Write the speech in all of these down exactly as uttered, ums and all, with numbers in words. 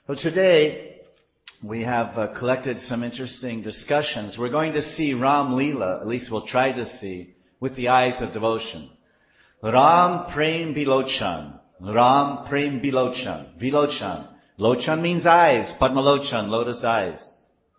So today, we have uh, collected some interesting discussions. We're going to see Ram Leela, at least we'll try to see, with the eyes of devotion. Ram Prem Vilochan. Ram Prem Vilochan. Vilochan. Lochan means eyes. Padmalochan, lotus eyes.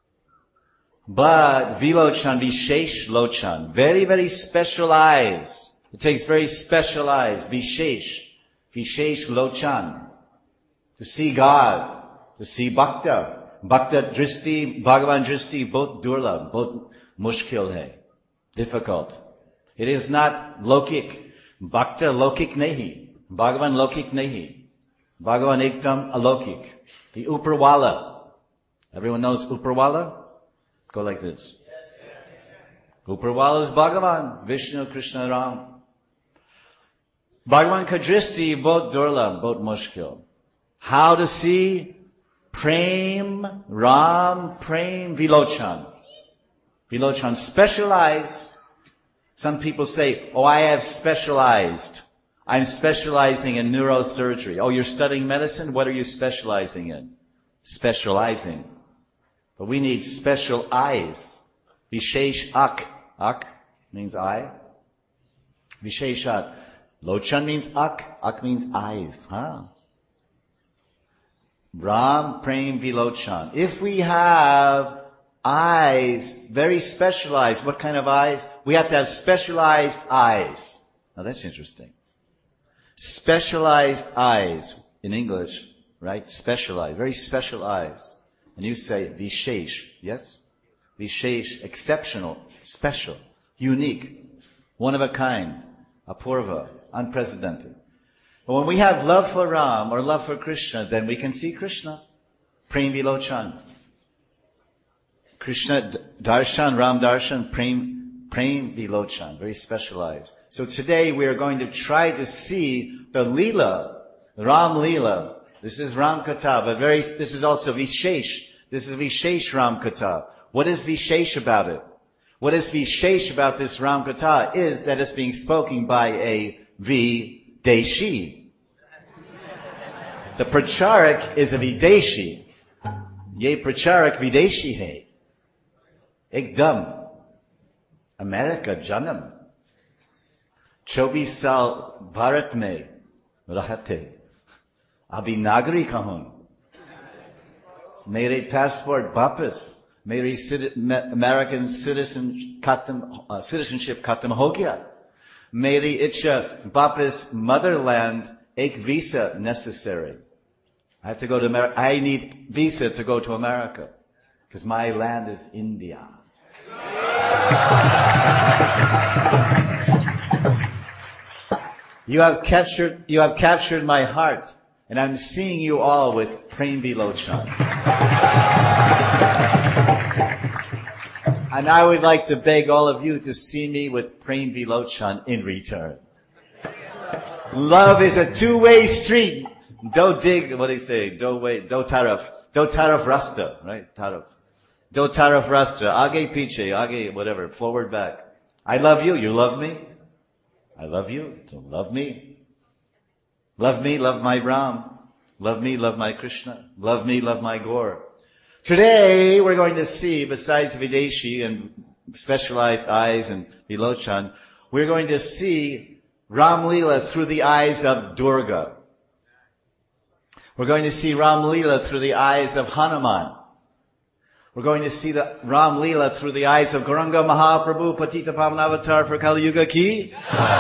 But Vilochan, Vishesh Lochan. Very, very special eyes. It takes very special eyes. Vishesh. Vishesh Lochan. To see God. To see Bhakta. Bhakta Dristi, Bhagavan Dristi, both durlabh, both mushkil hai. Difficult. It is not lokik. Bhakta lokik nahi. Bhagavan lokik nahi. Bhagavan ekdam alokik. The Uparwala. Everyone knows Uparwala? Go like this. Uparwala is Bhagavan, Vishnu, Krishna, Ram. Bhagavan ka dristi, both durlabh, both mushkil. How to see? Prem, Ram, Prem, Vilochan. Vilochan, specialized. Some people say, oh, I have specialized. I'm specializing in neurosurgery. Oh, you're studying medicine? What are you specializing in? Specializing. But we need special eyes. Vishesh ak. Ak means eye. Visheshat. Lochan means ak. Ak means eyes. Huh? Ram Prem Vilochan. If we have eyes, very specialized, what kind of eyes? We have to have specialized eyes. Now that's interesting. Specialized eyes in English, right? Specialized, very special eyes. And you say Vishesh, yes? Vishesh, exceptional, special, unique, one of a kind, apurva, unprecedented. But when we have love for Ram or love for Krishna, then we can see Krishna. Prem Vilochan. Krishna Darshan, Ram Darshan, Prem, Prem Vilochan. Very specialized. So today we are going to try to see the Leela, Ram Leela. This is Ram Katha, but very, this is also Vishesh. This is Vishesh Ram Katha. What is Vishesh about it? What is Vishesh about this Ram Katha is that it's being spoken by a V Deshi. The pracharak is a Videshi. Ye pracharak Videshi hai. Ekdam. America janam. Chobis saal Bharat mein rahate. Abhi nagari kahun. Mere passport wapas. Mere American citizen khatam, uh, citizenship khatam ho gaya. Meri Icha Bapa's motherland, ek visa necessary. I have to go to America. I need visa to go to America. Because my land is India. You have captured, you have captured my heart. And I'm seeing you all with Prem Vilochan. And I would like to beg all of you to see me with Prem Vilochan in return. Love is a two-way street. Do dig, what do you say? Do wait, do taraf. Do taraf rasta, right? Taraf. Do taraf rasta. Aage piche, aage whatever, forward back. I love you, you love me. I love you, so love me. Love me, love my Ram. Love me, love my Krishna. Love me, love my Gaur. Today, we're going to see, besides Videshi and specialized eyes and Vilochan, we're going to see Ram Leela through the eyes of Durga. We're going to see Ram Leela through the eyes of Hanuman. We're going to see the Ram Leela through the eyes of Gauranga Mahaprabhu, Patita Pavanavatar for Kali Yuga Ki.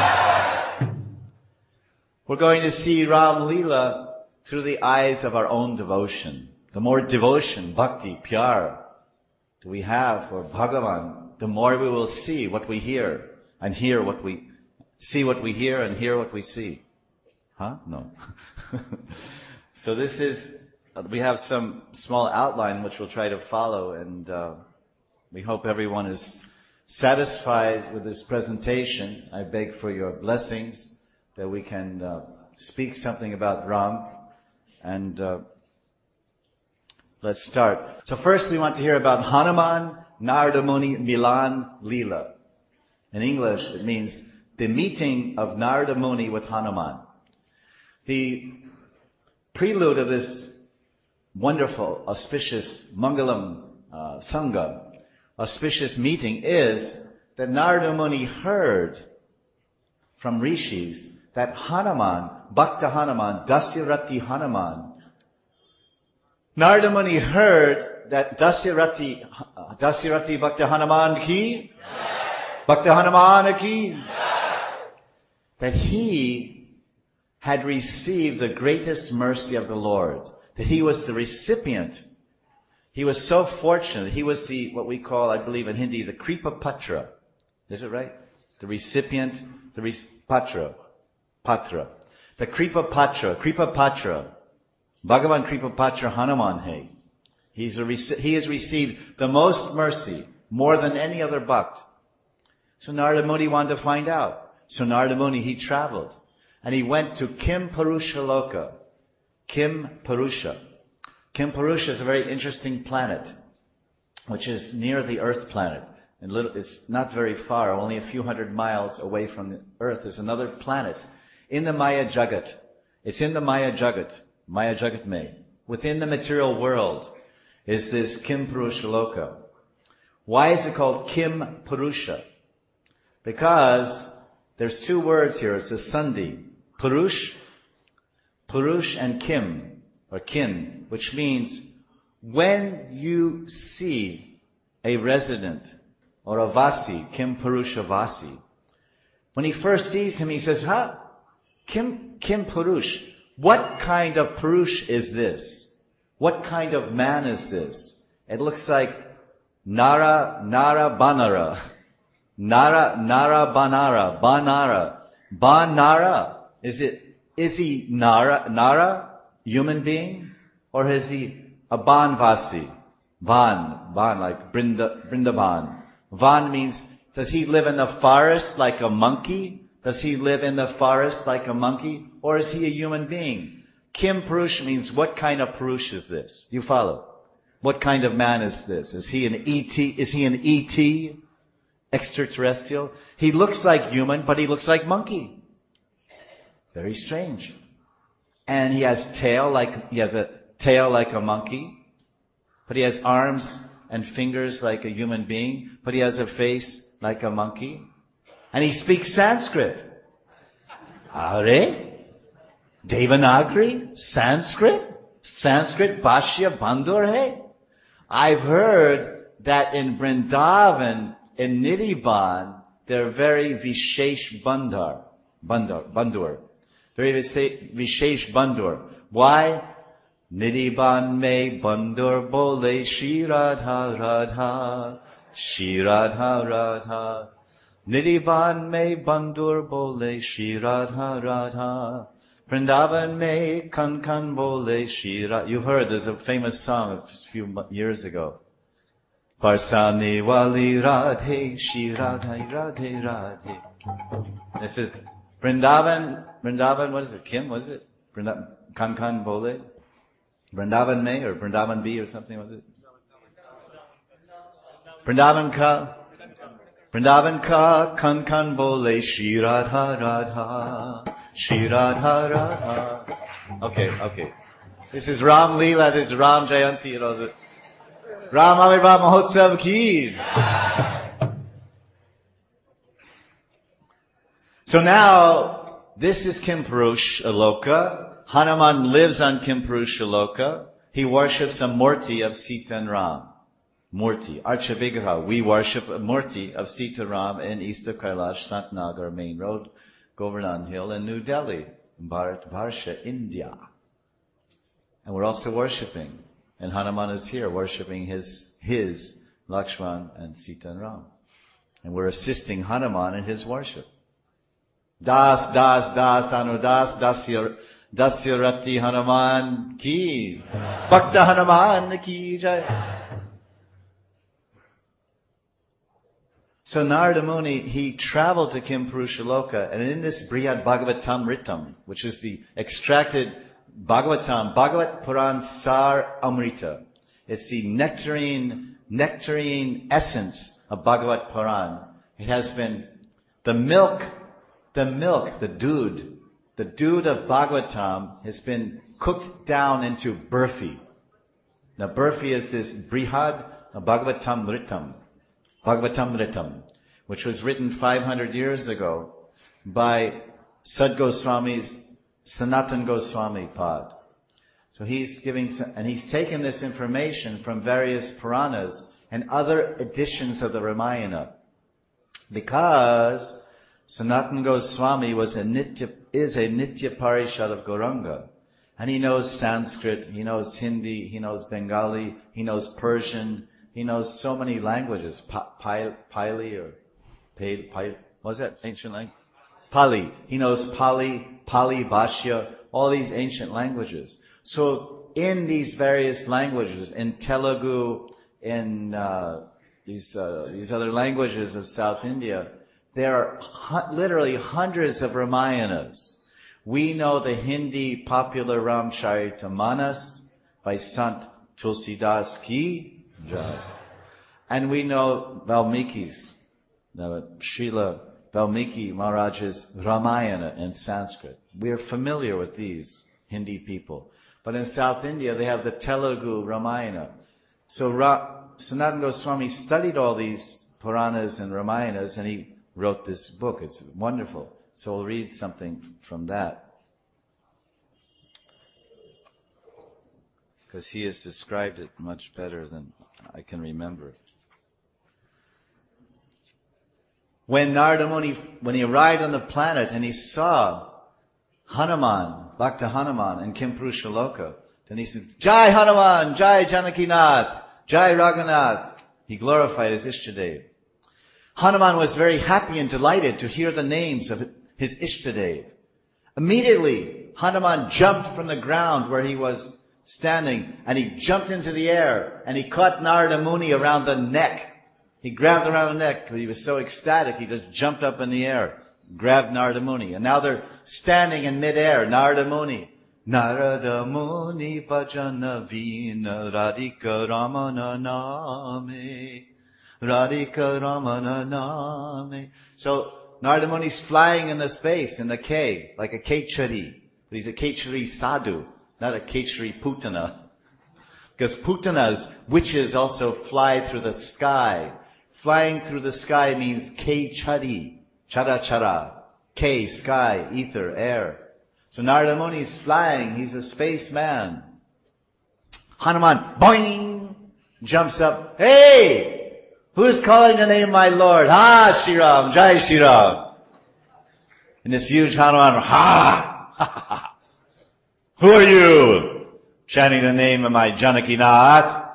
We're going to see Ram Leela through the eyes of our own devotion. The more devotion, bhakti, pyar, do we have for Bhagavan, the more we will see what we hear and hear what we, see what we hear and hear what we see. Huh? No. So this is, we have some small outline which we'll try to follow, and uh, we hope everyone is satisfied with this presentation. I beg for your blessings that we can uh, speak something about Ram, and uh, let's start. So first we want to hear about Hanuman Narada Muni Milan Leela. In English it means the meeting of Narada Muni with Hanuman. The prelude of this wonderful, auspicious, Mangalam uh, Sangha, auspicious meeting is that Narada Muni heard from rishis that Hanuman, Bhakta Hanuman, Dasyarati Hanuman, Narada Muni heard that Dasyarati, Dasyarati Bhakta Hanuman ki, Bhakta Hanuman ki, that he had received the greatest mercy of the Lord, that he was the recipient. He was so fortunate. He was the, what we call, I believe in Hindi, the Kripa Patra. Is it right? The recipient, the re- Patra. Patra. The Kripa Patra, Kripa Patra. Bhagavan Kripa Patra Hanuman hai. He's a, he has received the most mercy, more than any other bhakt. So Narada Muni wanted to find out. So Narada Muni, he traveled. And he went to Kim Purusha Loka. Kim Purusha. Kim Purusha is a very interesting planet, which is near the Earth planet. And little, it's not very far, only a few hundred miles away from the Earth is another planet in the Maya Jagat. It's in the Maya Jagat, Maya Jagat May. Within the material world is this Kim Purusha Loka. Why is it called Kim Purusha? Because there's two words here. It's a sandhi. Purush, Purush and Kim, or Kin, which means when you see a resident or a Vasi, Kim Purusha Vasi, when he first sees him, he says, huh? Kim, Kim Purush, what kind of Purush is this? What kind of man is this? It looks like Nara, Nara Banara. Nara, Nara Banara, Banara. Banara. Is it, is he Nara, Nara, human being? Or is he a Banvasi? Van, Van, like Brinda, Brindaban. Van means, does he live in the forest like a monkey? Does he live in the forest like a monkey? Or is he a human being? Kim Purush means, what kind of Purush is this? You follow? What kind of man is this? Is he an E T? Is he an E T? Extraterrestrial? He looks like human, but he looks like monkey. Very strange. And he has tail like, he has a tail like a monkey, but he has arms and fingers like a human being, but he has a face like a monkey. And he speaks Sanskrit. Are? Devanagari? Sanskrit? Sanskrit Bhashya Bandur hai? I've heard that in Vrindavan, in Nidhiban, they're very Vishesh Bandar. Bandar, Bandur. Very Vishesh Bandur. Why? Nidhiban me Bandur bole Shri Radha Radha. Shri Radha Radha. Nidhiban me Bandur bole Shri Radha Radha. Vrindavan me Kan Kan bole Shri Radha. You've heard, there's a famous song a few years ago. Parsane wali Radhe Shri Radha Radhe Radhe. This is Vrindavan, Vrindavan, what is it? Kim, what is it? Vrindavan, Kan Kan bole? Vrindavan me or Vrindavan B or something, was it? Vrindavan ka, Vrindavan ka, Kan Kan bole, Shri Radha Radha, Shri Radha Radha. Okay, okay. This is Ram Leela, this is Ram Jayanti, you know, the Ram Avirbhav Mahotsav ki. So now, this is Kim Purusha Loka. Hanuman lives on Kim Purusha Loka. He worships a Murti of Sita and Ram. Murti, Archa Vigraha. We worship a Murti of Sita Ram in East Kailash, Santnagar Main Road, Govardhan Hill in New Delhi, Bharat Varsha, India. And we're also worshipping. And Hanuman is here worshipping his, his, Lakshman and Sita and Ram. And we're assisting Hanuman in his worship. Das, das, das, anudas, dasya, Dasyarati Hanuman ki, Bhakta Hanuman ki jai. So Narada Muni, he traveled to Kim Purusha Loka, and in this Brihad Bhagavatam Ritam, which is the extracted Bhagavatam, Bhagavat Puran Sar Amrita. It's the nectarine, nectarine essence of Bhagavat Puran. It has been the milk, the milk, the dood, The dood of Bhagavatam has been cooked down into burfi. Now Burfi is this Brihad Bhagavatamritam, Bhagavatamritam, which was written five hundred years ago by Sad Goswami's Sanatan Goswami Pad. So he's giving, and he's taken this information from various Puranas and other editions of the Ramayana. Because Sanatan Goswami was a Nitya, is a Nitya Parishad of Gauranga. And he knows Sanskrit, he knows Hindi, he knows Bengali, he knows Persian, he knows so many languages. Pa- Pi- Pali or Pali, Pali, what was that ancient language? Pali. He knows Pali, Pali, Bhashya, all these ancient languages. So in these various languages, in Telugu, in uh, these uh, these other languages of South India, there are hu- literally hundreds of Ramayanas. We know the Hindi popular Ramcharitamanas by Sant Tulsidas Ki Jai. And we know Valmiki's, the Srila Valmiki Maharaj's Ramayana in Sanskrit. We are familiar with these Hindi people. But in South India, they have the Telugu Ramayana. So Ra- Sanatana Goswami studied all these Puranas and Ramayanas, and he wrote this book. It's wonderful. So we'll read something from that. Because he has described it much better than I can remember. When Narada Muni, when he arrived on the planet and he saw Hanuman, Bhakta Hanuman and Kimpurusha Loka, then he said, Jai Hanuman, Jai Janakinath, Jai Raghunath. He glorified his Ishtadev. Hanuman was very happy and delighted to hear the names of his Ishtadev. Immediately, Hanuman jumped from the ground where he was standing, and he jumped into the air, and he caught Narada Muni around the neck. He grabbed around the neck, but he was so ecstatic, he just jumped up in the air, grabbed Narada Muni. And now they're standing in midair, Narada Muni. Narada Muni bhajana vina radhika ramana name. Radhika ramana name. So, Narada Muni's flying in the space, in the cave, like a Kechari. But he's a Kechari sadhu, not a Kechari putana. Because putanas, witches, also fly through the sky. Flying through the sky means Kechari, chara chara. K, sky, ether, air. So Narada Muni's flying, he's a spaceman. Hanuman, boing, jumps up. Hey! Who's calling the name of my Lord? Ha, Shriram, Jai Shriram. And this huge Hanuman, ha, ha, ha, ha. Who are you? Chanting the name of my Janakinath.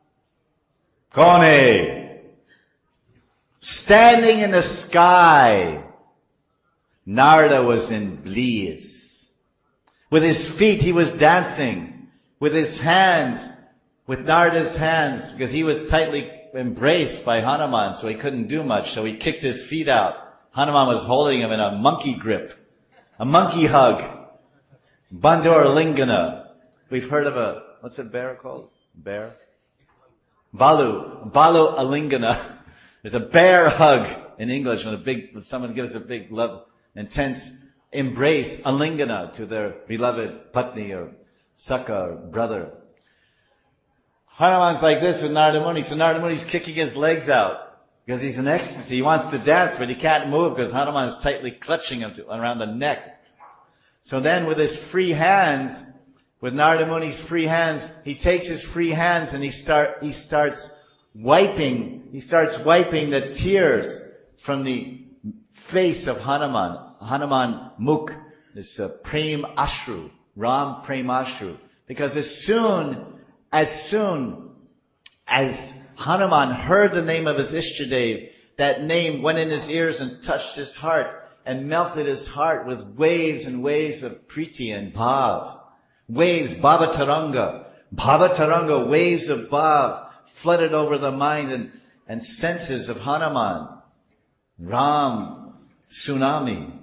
Kone. Standing in the sky. Narada was in bliss. With his feet he was dancing. With his hands, with Narada's hands, because he was tightly embraced by Hanuman, so he couldn't do much, so he kicked his feet out. Hanuman was holding him in a monkey grip. A monkey hug. Bandhur Lingana. We've heard of a, what's a bear called? Bear? Balu. Balu Alingana. There's a bear hug in English when a big, when someone gives a big love, intense embrace, alingana, to their beloved patni or saka or brother. Hanuman's like this with Narada Muni. So Narada Muni's kicking his legs out because he's in ecstasy. He wants to dance, but he can't move because Hanuman is tightly clutching him to, around the neck. So then with his free hands, with Narada Muni's free hands, he takes his free hands and he start, he starts wiping, he starts wiping the tears from the face of Hanuman. Hanuman Mukh, this uh, Prem Ashru, Ram Prem Ashru. Because as soon, as soon as Hanuman heard the name of his Ishtadev, that name went in his ears and touched his heart and melted his heart with waves and waves of priti and bhav. Waves, bhavataranga. Bhavataranga, waves of bhav, flooded over the mind and, and senses of Hanuman. Ram tsunami.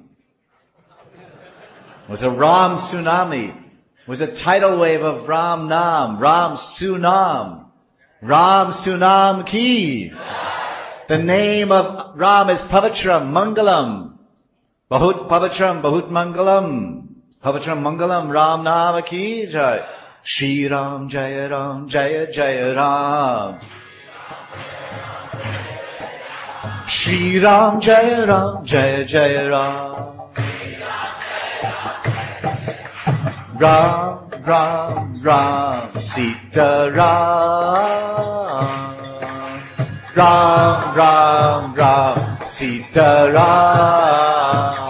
It was a Ram tsunami. It was a tidal wave of Ram Nam. Ram Sunam. Ram Sunam Ki. The name of Ram is Pavitram Mangalam. Bahut Pavitram Bahut Mangalam. Pavitram Mangalam Ram Nama Ki Jai. Shri Ram Jaya Ram Jaya Jaya Ram. Shri Ram Jaya Ram Jaya Jaya Ram. Ram Ram Ram Sita Ram. Ram Ram Ram Sita Ram.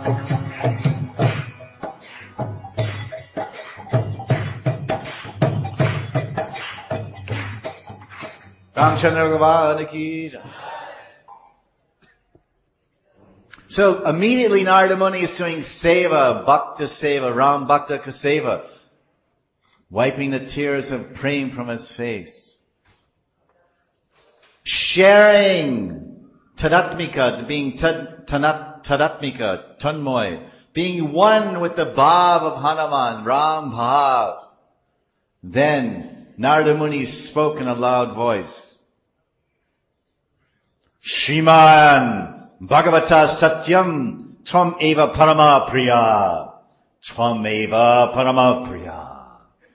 Ramchandra Bhagavan ki jai. So immediately Narada Muni is doing seva, bhakta seva, Ram bhakta ka seva, wiping the tears of praying from his face. Sharing tadatmika, being tad, tanat, tadatmika, tanmoy, being one with the bhav of Hanuman, Ram bhav. Then Narada Muni spoke in a loud voice. Shriman Bhagavata Satyam Tvam Eva Parama Priya. Tvam Eva Parama Priya.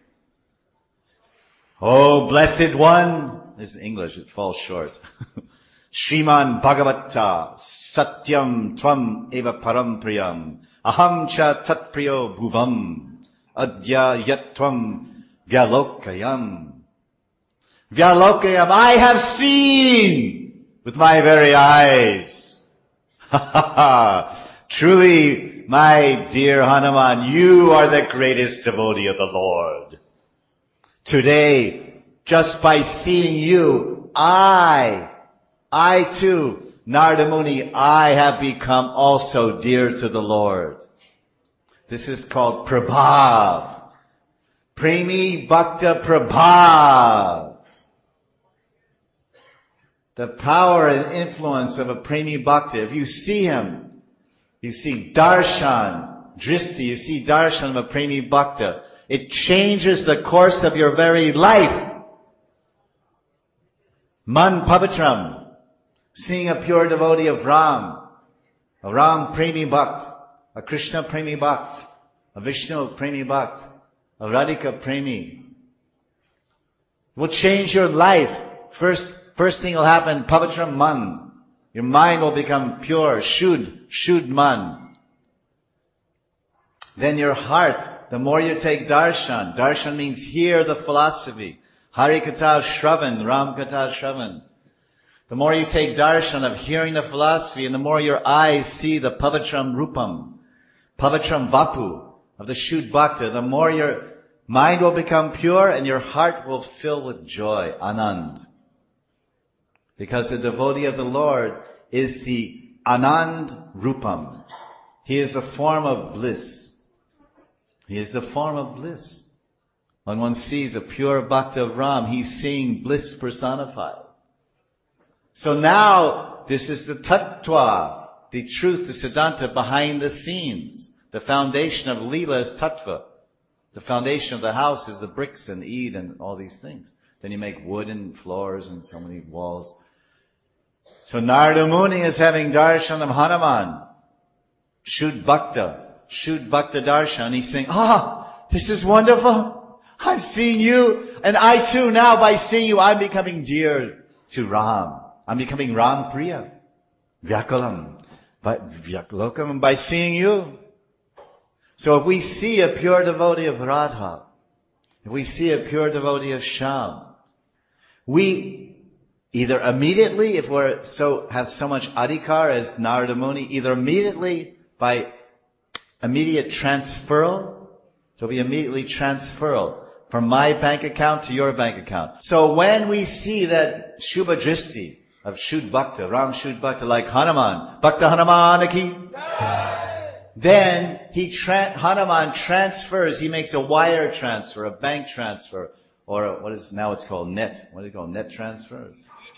Oh, blessed one. This is English, it falls short. Shriman Bhagavata Satyam Tvam Eva Param Priyam. Aham cha tat priyo bhuvam. Adya yatvam vyalokayam. Vyalokayam, I have seen with my very eyes. Truly, my dear Hanuman, you are the greatest devotee of the Lord. Today, just by seeing you, I, I too, Narada Muni, I have become also dear to the Lord. This is called Prabhav. Premi Bhakta Prabhav. The power and influence of a Premi Bhakta. If you see him, you see darshan, dristi, you see darshan of a Premi Bhakta. It changes the course of your very life. Man Pavitram, seeing a pure devotee of Ram, a Ram Premi Bhakt, a Krishna Premi Bhakt, a Vishnu Premi Bhakt, a Radhika Premi, will change your life. First, first thing will happen, Pavitram Man. Your mind will become pure, Shud, Shud Man. Then your heart, the more you take darshan, darshan means hear the philosophy. Hari Katha Shravan, Ram Katha Shravan. The more you take darshan of hearing the philosophy, and the more your eyes see the Pavitram Rupam, Pavitram Vapu of the Shud Bhakta, the more your mind will become pure and your heart will fill with joy, Anand. Because the devotee of the Lord is the Anand Rupam. He is the form of bliss. He is the form of bliss. When one sees a pure Bhakta of Ram, he's seeing bliss personified. So now, this is the Tattva, the truth, the Siddhanta behind the scenes. The foundation of Leela is Tattva. The foundation of the house is the bricks and Eid and all these things. Then you make wooden floors and so many walls. So Narada Muni is having darshan of Hanuman. Shud Bhakta. Shud Bhakta darshan. He's saying, ah, this is wonderful. I've seen you. And I too now, by seeing you, I'm becoming dear to Ram. I'm becoming Ram Priya. Vyakalam. By, Vyakalokam, by seeing you. So if we see a pure devotee of Radha, if we see a pure devotee of Shyam, we either immediately, if we're so, have so much adhikar as Narada Muni, either immediately by immediate transferal, so we immediately transferal from my bank account to your bank account. So when we see that Shubha Dristi of Shud Bhakta, Ram Shud Bhakta, like Hanuman, Bhakta Hanuman ki, then he tra- Hanuman transfers, he makes a wire transfer, a bank transfer, or what is, now it's called net. What do you call net transfer?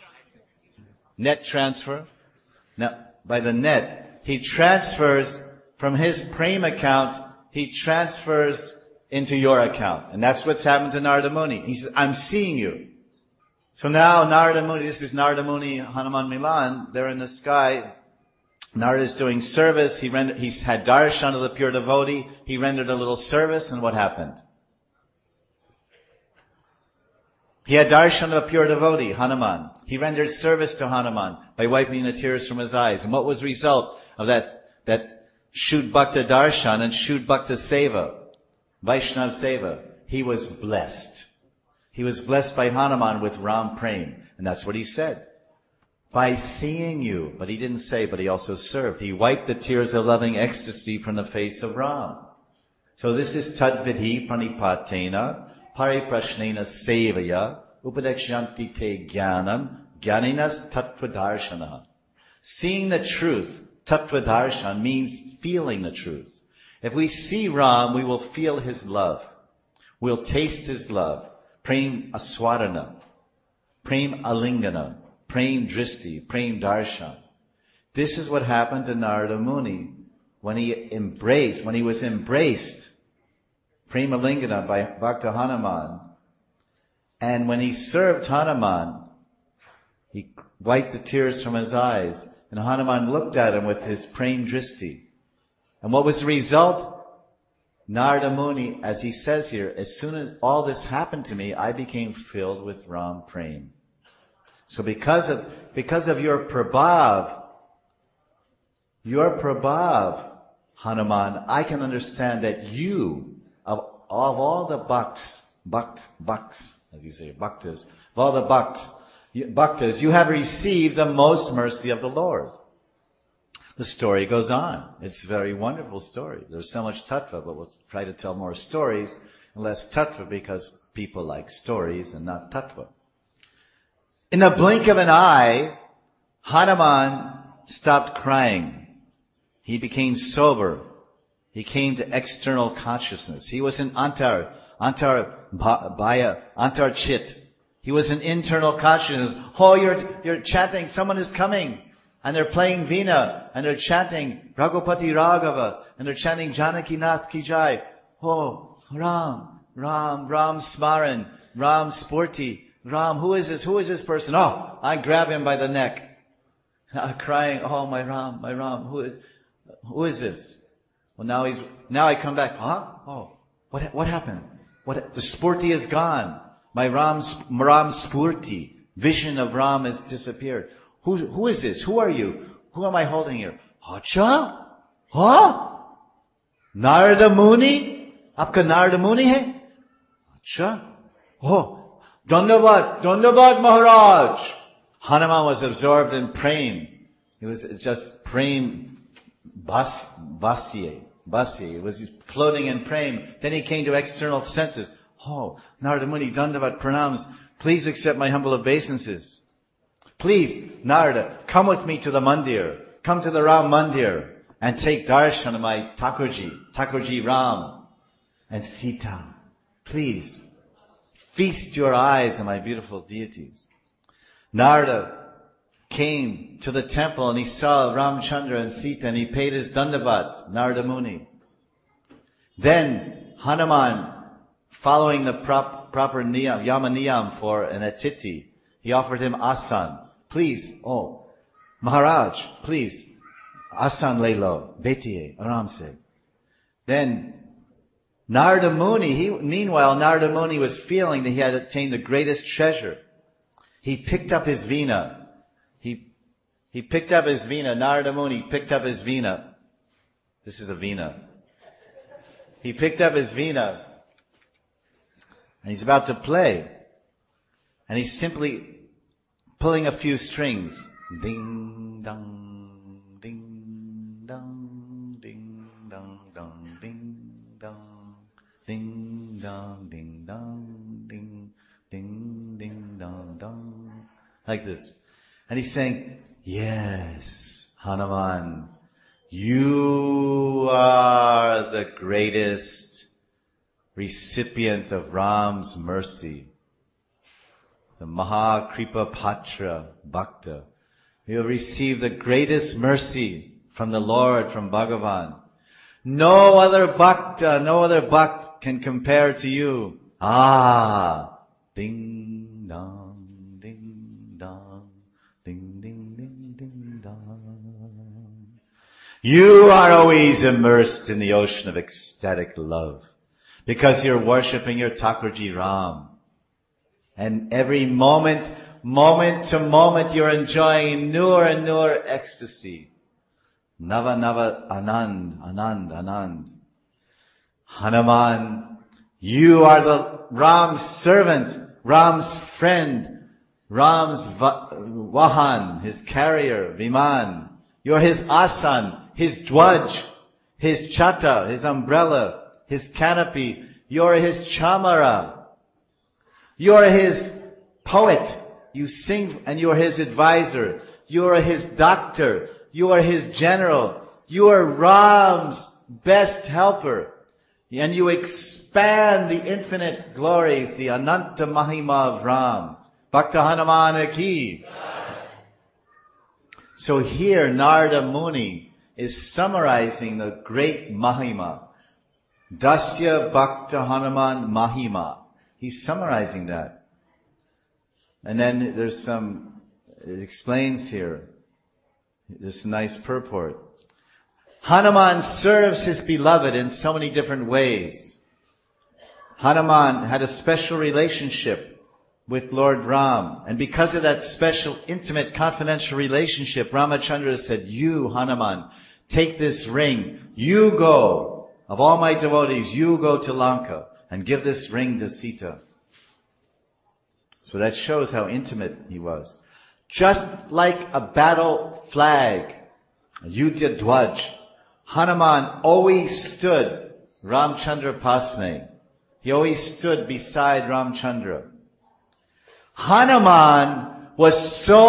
Net transfer. Now, by the net, he transfers from his Prem account, he transfers into your account. And that's what's happened to Narada Muni. He says, I'm seeing you. So now Narada Muni, this is Narada Muni, Hanuman Milan, they're in the sky. Narada is doing service. He rendered, he's had darshan of the pure devotee. He rendered a little service, and what happened? He had darshan of a pure devotee, Hanuman. He rendered service to Hanuman by wiping the tears from his eyes. And what was the result of that, that Shud Bhakta darshan and Shud Bhakta seva, Vaishnav seva? He was blessed. He was blessed by Hanuman with Ram Prem. And that's what he said. By seeing you. But he didn't say, but he also served. He wiped the tears of loving ecstasy from the face of Ram. So this is Tadvidhi Pranipatena Pariprashnena Sevaya Upadekshanti Te Jnanam Jnaninas Tattvadarshana. Seeing the truth, Tattvadarshana, means feeling the truth. If we see Ram, we will feel his love. We'll taste his love. Prem Aswadana, Prem Alingana, Prem Dristi, Prem Darshan. This is what happened to Narada Muni when he embraced, when he was embraced, Prem Alingana by Bhakta Hanuman. And when he served Hanuman, he wiped the tears from his eyes, and Hanuman looked at him with his Prem Dristi. And what was the result? Narada Muni, as he says here, as soon as all this happened to me, I became filled with Ram Prem. So because of, because of your prabhav, your prabhav, Hanuman, I can understand that you, of, of all the bhakts, bhakt, bhakts, as you say, bhaktas, of all the bhakts, bhaktas, you have received the most mercy of the Lord. The story goes on. It's a very wonderful story. There's so much tattva, but we'll try to tell more stories and less tattva because people like stories and not tattva. In the blink of an eye, Hanuman stopped crying. He became sober. He came to external consciousness. He was in antar, antar bhaya, antar chit. He was in internal consciousness. Oh, you're, you're chanting, someone is coming. And they're playing Veena, and they're chanting Raghupati Raghava, and they're chanting Janaki Nath Ki Jai. Oh, Ram, Ram, Ram Smaran, Ram Spurti, Ram, who is this? Who is this person? Oh, I grab him by the neck. I'm crying, oh, my Ram, my Ram, who is, who is this? Well, now he's, now I come back, huh? Oh, what, what happened? What, the Spurti is gone. My Ram, Ram Spurti, vision of Ram has disappeared. Who, who is this? Who are you? Who am I holding here? Acha? Huh? Narada Muni? Aapka Narada Muni hai? Acha? Oh, Dandavat, Dandavat Maharaj. Hanuman was absorbed in prem. It was just prem, bas, basye, basye. It was floating in prem. Then he came to external senses. Oh, Narada Muni, Dandavat pranams. Please accept my humble obeisances. Please, Narada, come with me to the mandir. Come to the Ram mandir and take darshan of my Thakurji, Thakurji Ram and Sita. Please, feast your eyes on my beautiful deities. Narada came to the temple and he saw Ramchandra and Sita and he paid his dandavats, Narada Muni. Then Hanuman, following the prop, proper niyam, yama niyam for an atiti, he offered him asan. Please, oh, Maharaj, please, asan le lo, betiye, aram se. Then, Narada Muni, he, meanwhile, Narada Muni was feeling that he had attained the greatest treasure. He picked up his veena. He, he picked up his veena. Narada Muni picked up his veena. This is a veena. He picked up his veena. And he's about to play. And he's simply pulling a few strings. Ding, dong, ding, dong, ding, dong, dong, ding, dong, ding, dong, ding, dong, ding, ding, ding, dong, dong. Like this. And he's saying, yes, Hanuman, you are the greatest recipient of Ram's mercy. The Mahakripa Patra Bhakta. You have received the greatest mercy from the Lord, from Bhagavan. No other Bhakta, no other Bhakt can compare to you. Ah! Ding dong, ding dong, ding ding ding ding dong. You are always immersed in the ocean of ecstatic love because you're worshipping your Thakurji Ram. And every moment, moment to moment, you're enjoying newer and newer ecstasy. Nava Nava Anand, Anand, Anand. Hanuman, you are the Ram's servant, Ram's friend, Ram's va- Vahan, his carrier, Viman. You're his asan, his dwaj, his chata, his umbrella, his canopy. You're his chamara. You're his poet. You sing and you're his advisor. You're his doctor. You are his general. You are Ram's best helper. And you expand the infinite glories, the Ananta Mahima of Ram. Bhakta Hanuman ki. So here Narada Muni is summarizing the great Mahima. Dasya Bhakta Hanuman Mahima. He's summarizing that. And then there's some, it explains here. This nice purport. Hanuman serves his beloved in so many different ways. Hanuman had a special relationship with Lord Ram. And because of that special, intimate, confidential relationship, Ramachandra said, you, Hanuman, take this ring. You go, of all my devotees, you go to Lanka and give this ring to Sita. So that shows how intimate he was. Just like a battle flag, a Yudhya Dwaj, Hanuman always stood Ramchandra Pasme. He always stood beside Ramchandra. Hanuman was so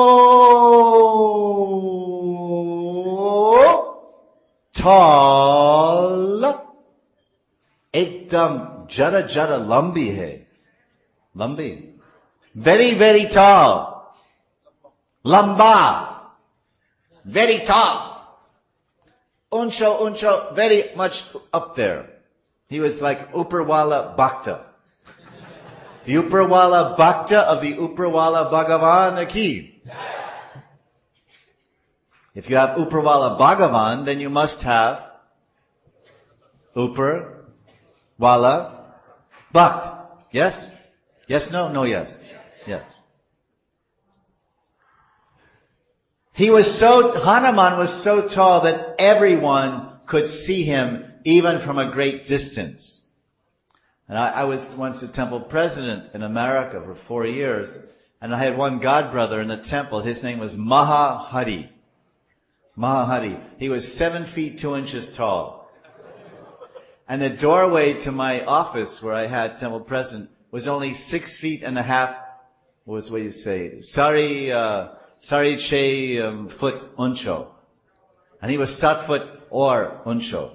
tall, ekdam jara jara lambi hai. Lambi. Very, very tall. Lamba. Very tall. Uncho, uncho, very much up there. He was like Uparwala Bhakta. The Uparwala Bhakta of the Uparwala Bhagavan ki. If you have Uparwala Bhagavan, then you must have Uparwala Bhakt. Yes? Yes, no? No, yes. Yes. He was so, Hanuman was so tall that everyone could see him even from a great distance. And I, I was once a temple president in America for four years, and I had one godbrother in the temple. His name was Mahahari. Mahahari. He was seven feet two inches tall. And the doorway to my office where I had temple president was only six feet and a half, what was what you say, sari, uh, sari che um, foot uncho. And he was sat foot or uncho.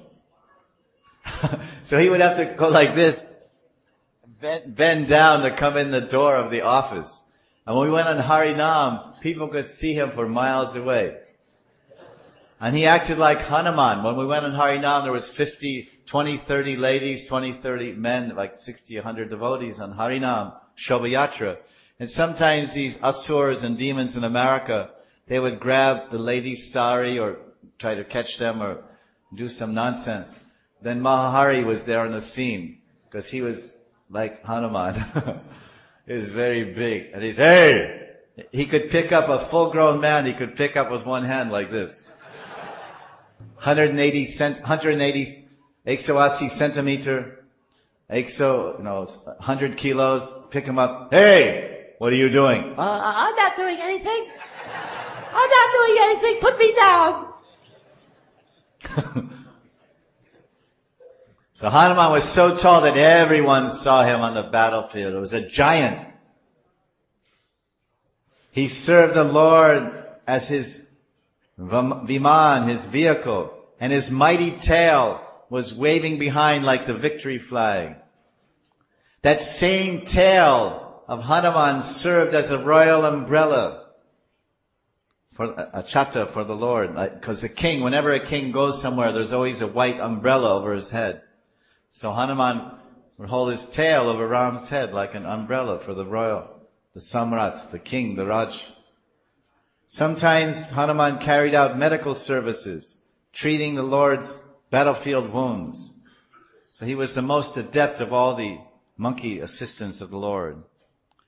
So he would have to go like this, bend, bend down to come in the door of the office. And when we went on Harinam, people could see him for miles away. And he acted like Hanuman. When we went on Harinam, there was fifty, twenty, thirty ladies, twenty, thirty men, like sixty, one hundred devotees on Harinam, Shobhayatra. And sometimes these asurs and demons in America, they would grab the lady's sari or try to catch them or do some nonsense. Then Mahahari was there on the scene because he was like Hanuman. He was very big. And he's, hey! He could pick up a full-grown man, he could pick up with one hand like this. one hundred eighty cent, one hundred eighty, one hundred eighty centimeter, one you know, one hundred kilos, pick him up. Hey! What are you doing? Uh, I'm not doing anything. I'm not doing anything. Put me down. So Hanuman was so tall that everyone saw him on the battlefield. It was a giant. He served the Lord as his Viman, his vehicle, and his mighty tail was waving behind like the victory flag. That same tail of Hanuman served as a royal umbrella for a chata for the Lord. Because the king, whenever a king goes somewhere, there's always a white umbrella over his head. So Hanuman would hold his tail over Ram's head like an umbrella for the royal, the Samrat, the king, the Raj. Sometimes Hanuman carried out medical services, treating the Lord's battlefield wounds. So he was the most adept of all the monkey assistants of the Lord.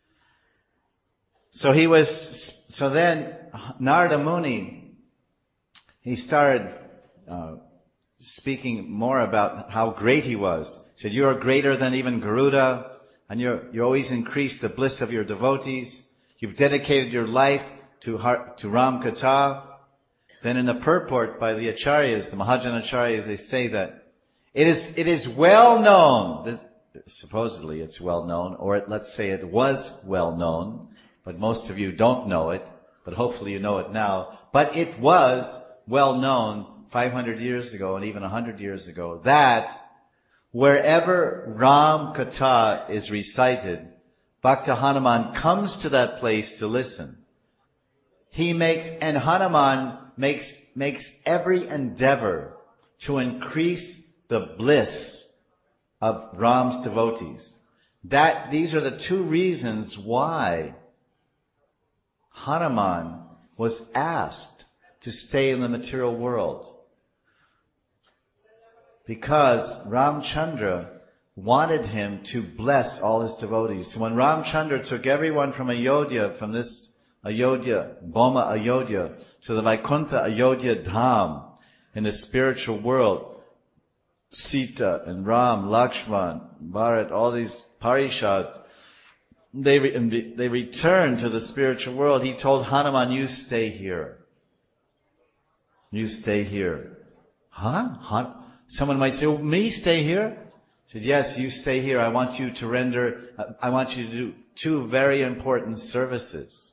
So he was, so then Narada Muni, he started uh, speaking more about how great he was. He said, you are greater than even Garuda, and you're, you always increase the bliss of your devotees. You've dedicated your life to, to Ram Katha. Then in the purport by the Acharyas, the Mahajan Acharyas, they say that it is, it is well known, this, supposedly it's well known, or it, let's say it was well known, but most of you don't know it, but hopefully you know it now. But it was well known five hundred years ago and even one hundred years ago that wherever Ram Katha is recited, Bhakta Hanuman comes to that place to listen. He makes, and Hanuman makes, makes every endeavor to increase the bliss of Ram's devotees. That, these are the two reasons why Hanuman was asked to stay in the material world. Because Ramchandra wanted him to bless all his devotees. So when Ramchandra took everyone from Ayodhya, from this Ayodhya, Boma Ayodhya, to the Vaikuntha Ayodhya Dham in the spiritual world, Sita and Ram, Lakshman, Bharat, all these parishads, they, re- they returned to the spiritual world. He told Hanuman, you stay here. You stay here. Huh? Huh? Someone might say, well, me stay here? He said, yes, you stay here. I want you to render, I want you to do two very important services.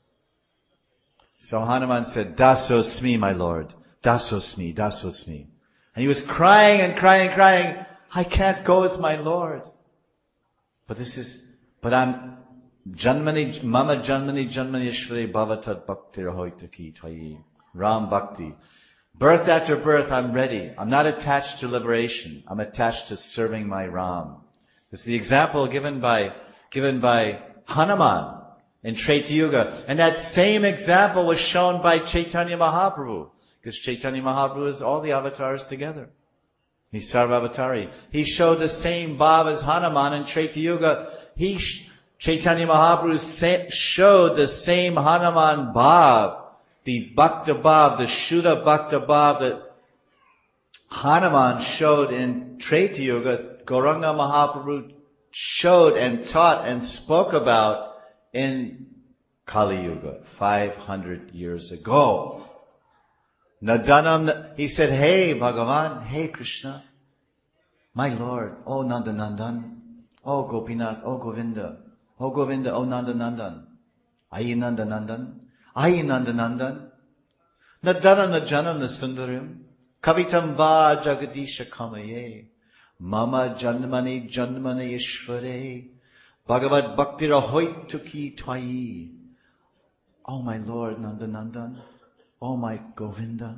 So Hanuman said, Dasosmi, my lord. Dasosmi, Dasosmi. And he was crying and crying and crying. I can't go as my lord. But this is, but I'm, Janmani, Mama Janmani Janmani Ishvare Bhavatat Bhakti Rahoitaki Twayi. Ram Bhakti. Birth after birth, I'm ready. I'm not attached to liberation. I'm attached to serving my Ram. This is the example given by, given by Hanuman in Treta Yuga. And that same example was shown by Chaitanya Mahaprabhu. Because Chaitanya Mahaprabhu is all the avatars together. He's Sarvavatari. He showed the same bhav as Hanuman in Treta Yuga. He, Chaitanya Mahaprabhu showed the same Hanuman bhav. The Bhakta Bhav, the Shuddha Bhakta Bhav that Hanuman showed in Treta Yuga, Gauranga Mahaprabhu showed and taught and spoke about in Kali Yuga, five hundred years ago. Nadanam, he said, hey Bhagavan, hey Krishna, my Lord, oh Nandanandan, oh Gopinath, oh Govinda, oh Govinda, oh Nandanandan, Ayi Nandanandan, Ayi Nandanandan, Nadana Najanam Nasundarim, Kavitam Va Jagadisha Kamaye, Mama Janmani Janmani Ishvare, Bhagavad Bhakti Rahoituki Twayi. Oh my Lord Nandanandan, oh my Govinda.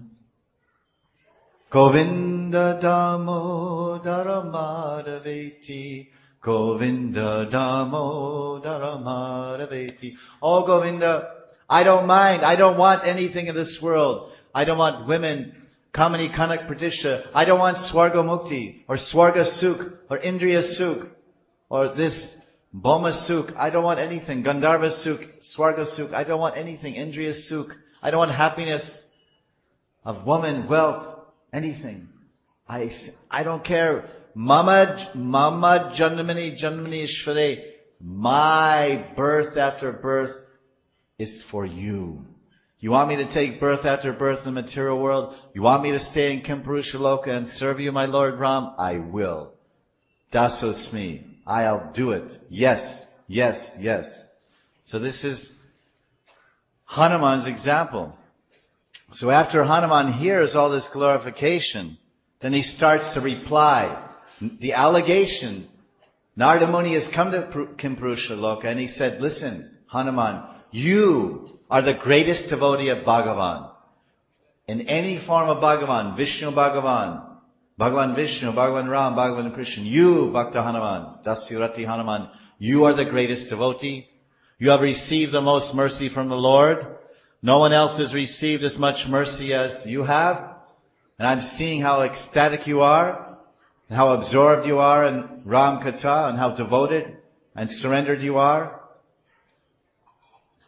Govinda Damodara Madhaveti, Govinda Damodara Madhaveti. Oh Govinda, I don't mind. I don't want anything in this world. I don't want women, Kamini Kanak Pratisha. I don't want Swarga Mukti, or Swarga Sukh, or Indriya Sukh, or this Boma Sukh. I don't want anything. Gandharva Sukh, Swarga Sukh. I don't want anything. Indriya Sukh. I don't want happiness of woman, wealth, anything. I, I don't care. Mama, Mama Janmani Janmani Ishvare. My birth after birth is for you. You want me to take birth after birth in the material world? You want me to stay in Kimpurusha Loka and serve you, my Lord Ram? I will. Dasosmi. I'll do it. Yes, yes, yes. So this is Hanuman's example. So after Hanuman hears all this glorification, then he starts to reply. The allegation, Narada Muni has come to Kimpurusha Loka and he said, listen, Hanuman, you are the greatest devotee of Bhagavan. In any form of Bhagavan, Vishnu Bhagavan, Bhagavan Vishnu, Bhagavan Ram, Bhagavan Krishna, you, Bhakta Hanuman, Dasyarati Hanuman, you are the greatest devotee. You have received the most mercy from the Lord. No one else has received as much mercy as you have. And I'm seeing how ecstatic you are, and how absorbed you are in Ram Katha, and how devoted and surrendered you are.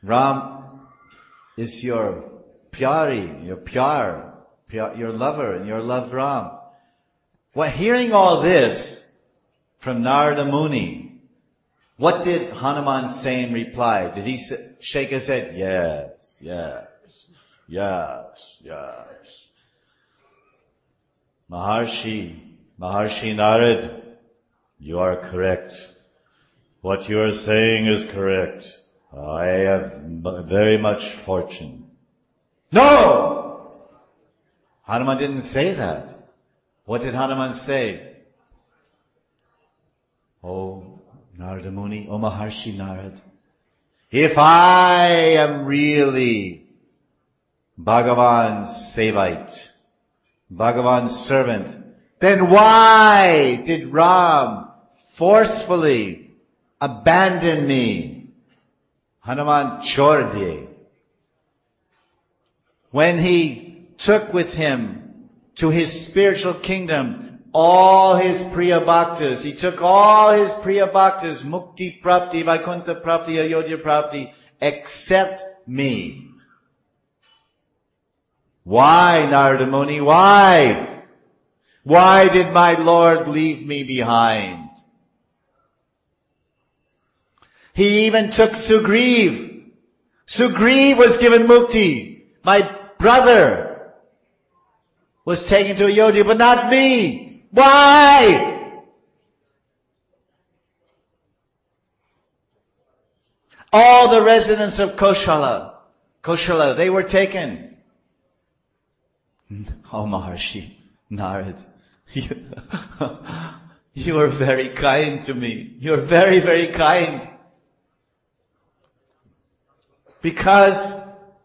Ram is your pyari, your pyar, pyar, your lover, and your love Ram. Well, hearing all this from Narada Muni, what did Hanuman say in reply? Did he say, shake his head? Yes, yes, yes, yes. Maharshi, Maharshi Narad, you are correct. What you are saying is correct. I have very much fortune. No! Hanuman didn't say that. What did Hanuman say? Oh, Narada Muni, oh Maharshi Narad, if I am really Bhagavan's Sevite, Bhagavan's servant, then why did Ram forcefully abandon me? Hanuman chhod diye. When he took with him to his spiritual kingdom all his Priya Bhaktas, he took all his Priya Bhaktas, Mukti Prapti, Vaikuntha Prapti, Ayodhya Prapti, except me. Why, Narada Muni? Why? Why did my Lord leave me behind? He even took Sugriv. Sugriv was given mukti. My brother was taken to Ayodhya, but not me. Why? All the residents of Koshala, Koshala, they were taken. Oh, Maharshi Narad, you, you are very kind to me. You are very, very kind. Because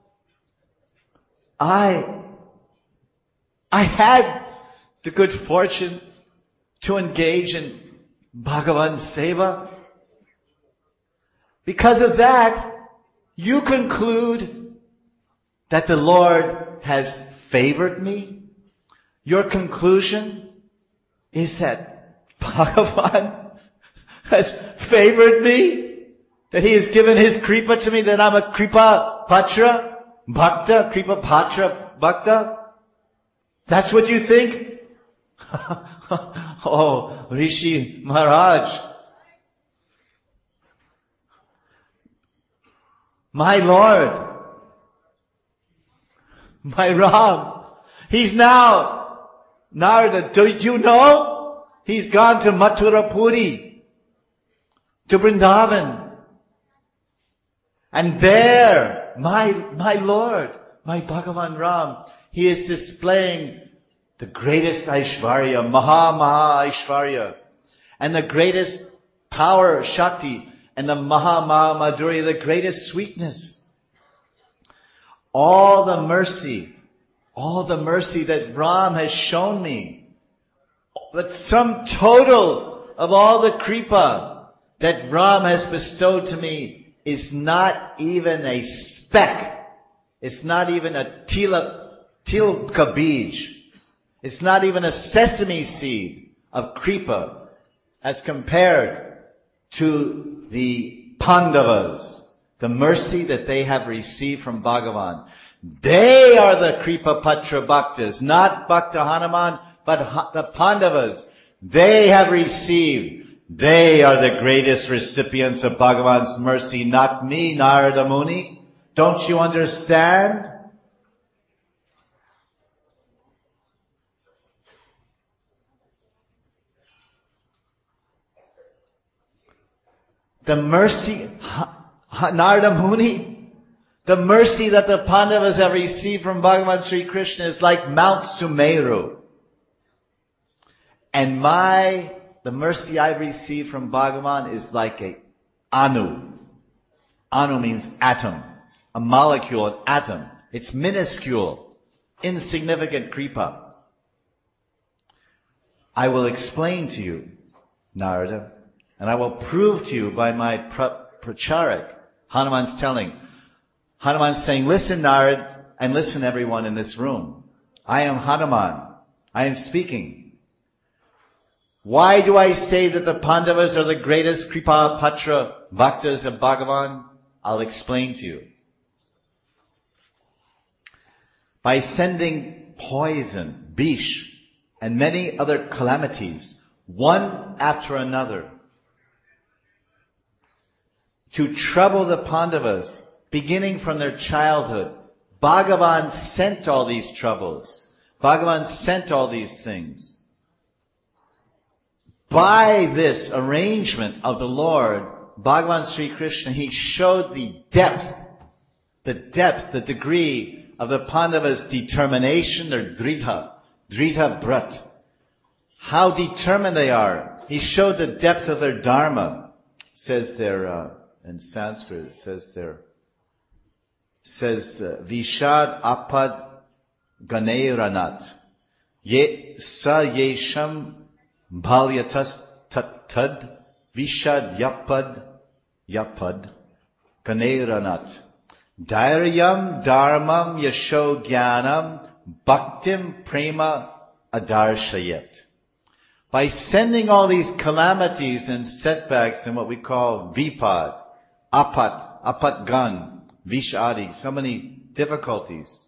I, I had the good fortune to engage in Bhagavan's Seva. Because of that, you conclude that the Lord has favored me. Your conclusion is that Bhagavan has favored me, that he has given his kripa to me, that I'm a kripa patra bhakta, kripa patra bhakta. That's what you think? Oh, Rishi Maharaj, my Lord, my Ram, he's now, Narada, do you know? He's gone to Mathura Puri, to Vrindavan. And there, my, my Lord, my Bhagavan Ram, he is displaying the greatest Aishvarya, Maha Maha Aishvarya, and the greatest power, Shakti, and the Maha Maha Madhurya, the greatest sweetness. All the mercy, all the mercy that Ram has shown me, the sum total of all the kripa that Ram has bestowed to me is not even a speck. It's not even a tila, tilka bij. It's not even a sesame seed of kripa as compared to the Pandavas, the mercy that they have received from Bhagavan. They are the kripa patra bhaktas, not Bhakta Hanuman, but the Pandavas. They have received. They are the greatest recipients of Bhagavan's mercy, not me, Narada Muni. Don't you understand? The mercy, Narada Muni, the mercy that the Pandavas have received from Bhagavan Sri Krishna is like Mount Sumeru. And my The mercy I've received from Bhagavan is like a anu. Anu means atom. A molecule, an atom. It's minuscule, insignificant kripa. I will explain to you, Narada, and I will prove to you by my pra- pracharak. Hanuman's telling. Hanuman's saying, listen, Narad, and listen everyone in this room. I am Hanuman. I am speaking. Why do I say that the Pandavas are the greatest kripa patra bhaktas of Bhagavan? I'll explain to you. By sending poison, bish, and many other calamities, one after another, to trouble the Pandavas, beginning from their childhood. Bhagavan sent all these troubles. Bhagavan sent all these things. By this arrangement of the Lord, Bhagavan Sri Krishna, he showed the depth, the depth, the degree of the Pandavas' determination, their dridha, dridha brat. How determined they are. He showed the depth of their dharma. It says there, uh, in Sanskrit, it says there, says, uh, Vishad apad ganeiranat, ye sa yesham bhalyatas tad, vishad yapad, yapad, ganeiranat, dhairyam dharmam yasho jnanam, bhaktim prema adarshayet. By sending all these calamities and setbacks and what we call vipad, apat, apat gan, vishadi, so many difficulties,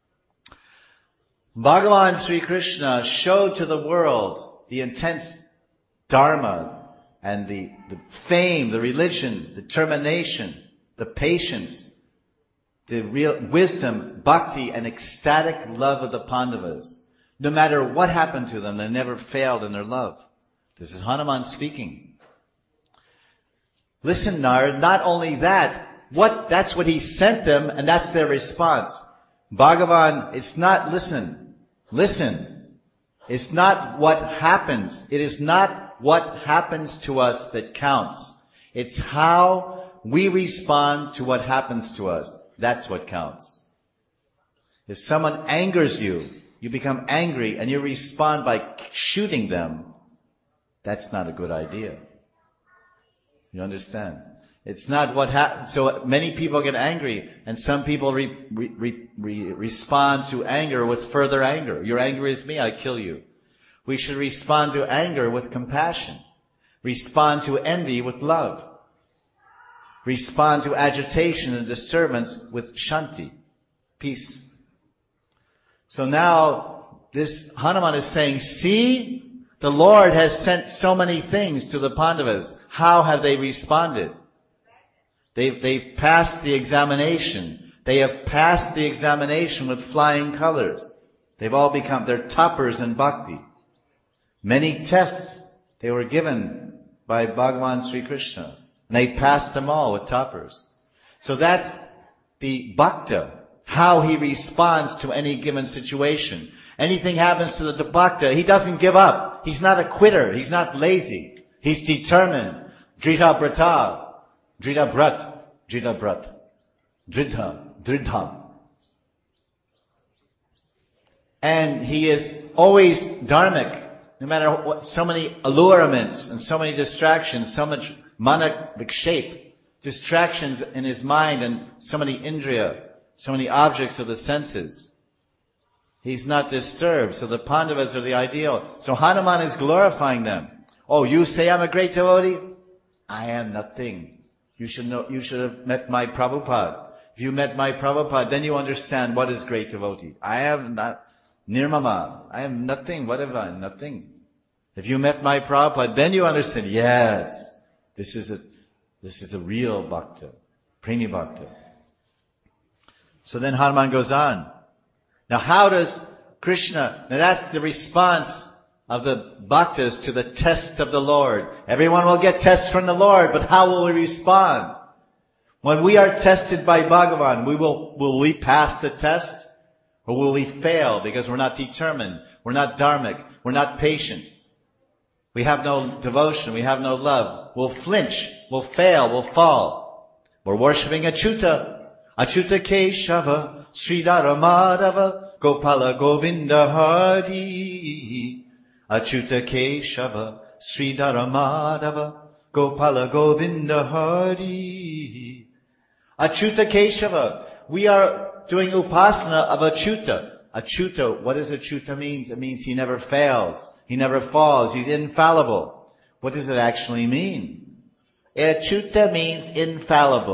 Bhagavan Sri Krishna showed to the world the intense dharma and the, the fame, the religion, the determination, the patience, the real wisdom, bhakti, and ecstatic love of the Pandavas. No matter what happened to them, they never failed in their love. This is Hanuman speaking. Listen, Narad, not only that, what, that's what he sent them, and that's their response. Bhagavan, it's not, listen, listen. It's not what happens. It is not what happens to us that counts. It's how we respond to what happens to us. That's what counts. If someone angers you, you become angry and you respond by shooting them, that's not a good idea. You understand? It's not what happens. So many people get angry, and some people re, re, re, respond to anger with further anger. You're angry with me, I kill you. We should respond to anger with compassion. Respond to envy with love. Respond to agitation and disturbance with shanti, peace. So now, this Hanuman is saying, see, the Lord has sent so many things to the Pandavas. How have they responded? They've, they've passed the examination. They have passed the examination with flying colors. They've all become, they're toppers in bhakti. Many tests they were given by Bhagavan Sri Krishna. And they passed them all with toppers. So that's the bhakta, how he responds to any given situation. Anything happens to the bhakta, he doesn't give up. He's not a quitter. He's not lazy. He's determined. Dridha brata. Dridha brat. Dridha brat. Dridha. Dridha. And he is always dharmic. No matter what, so many allurements and so many distractions, so much mana vikshepa, distractions in his mind and so many indriya, so many objects of the senses. He's not disturbed. So the Pandavas are the ideal. So Hanuman is glorifying them. Oh, you say I'm a great devotee? I am nothing. You should know, you should have met my Prabhupada. If you met my Prabhupada, then you understand what is great devotee. I am not nirmama. I am nothing. Whatever. I'm nothing. If you met my Prabhupada, then you understand. Yes, this is a, this is a real bhakta. Premi bhakta. So then Hanuman goes on. Now how does Krishna, now that's the response of the bhaktas to the test of the Lord. Everyone will get tests from the Lord, but how will we respond? When we are tested by Bhagavan, we will, will we pass the test? Or will we fail because we're not determined, we're not dharmic, we're not patient? We have no devotion, we have no love. We'll flinch, we'll fail, we'll fall. We're worshipping Achyuta. Achyuta Keshava, Sridhara Madhava, Gopala Govinda Hari. Achyuta Keshava, Sridhara Madhava, Gopala Govinda Hari. Achyuta Keshava. We are doing upasana of Achyuta. Achyuta, what does Achyuta mean? It means he never fails. He never falls. He's infallible. What does it actually mean? Achyuta means infallible.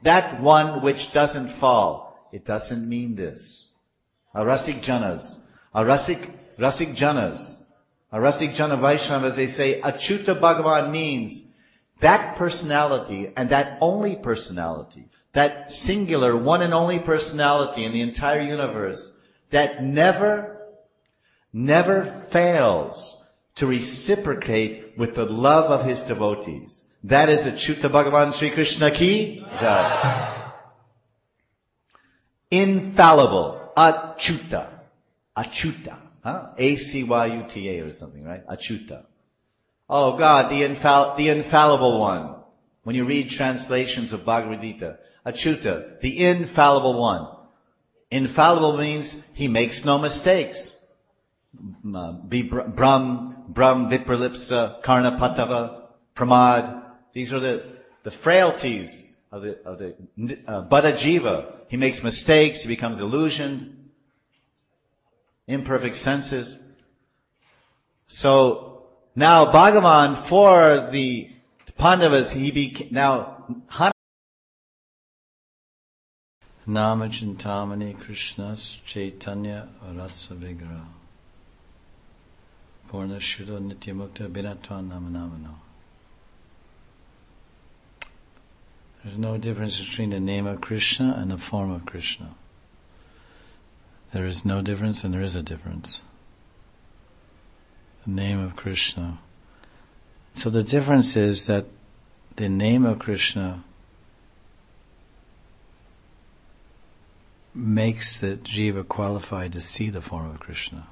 that one which doesn't fall. It doesn't mean this. Our Rasik Janas, our Rasik, Rasik Janas, our Rasik Jana Vaishnavas, they say, Achyuta Bhagavan means that personality and that only personality, that singular, one and only personality in the entire universe that never, never fails to reciprocate with the love of his devotees. That is Achyuta Bhagavan Sri Krishna ki Jai. Infallible. Achyuta. Achyuta. Huh? A C Y U T A or something, right? Achyuta. Oh God, the, infall- the infallible one. When you read translations of Bhagavad Gita, Achyuta, the infallible one. Infallible means he makes no mistakes. Uh, be Brahm, Brahm, Vipralipsa, Karna Patava, Pramad. These are the, the frailties of the, of the, uh, Buddha Jiva. He makes mistakes, he becomes illusioned, imperfect senses. So, now Bhagavan, for the Pandavas, he became, now, Namachintamani Krishnas Chaitanya Rasa Vigraha Purna Shuddha Nityamukta Binatvan Namanamano. There's no difference between the name of Krishna and the form of Krishna. There is no difference and there is a difference. The name of Krishna. So the difference is that the name of Krishna makes the jiva qualified to see the form of Krishna.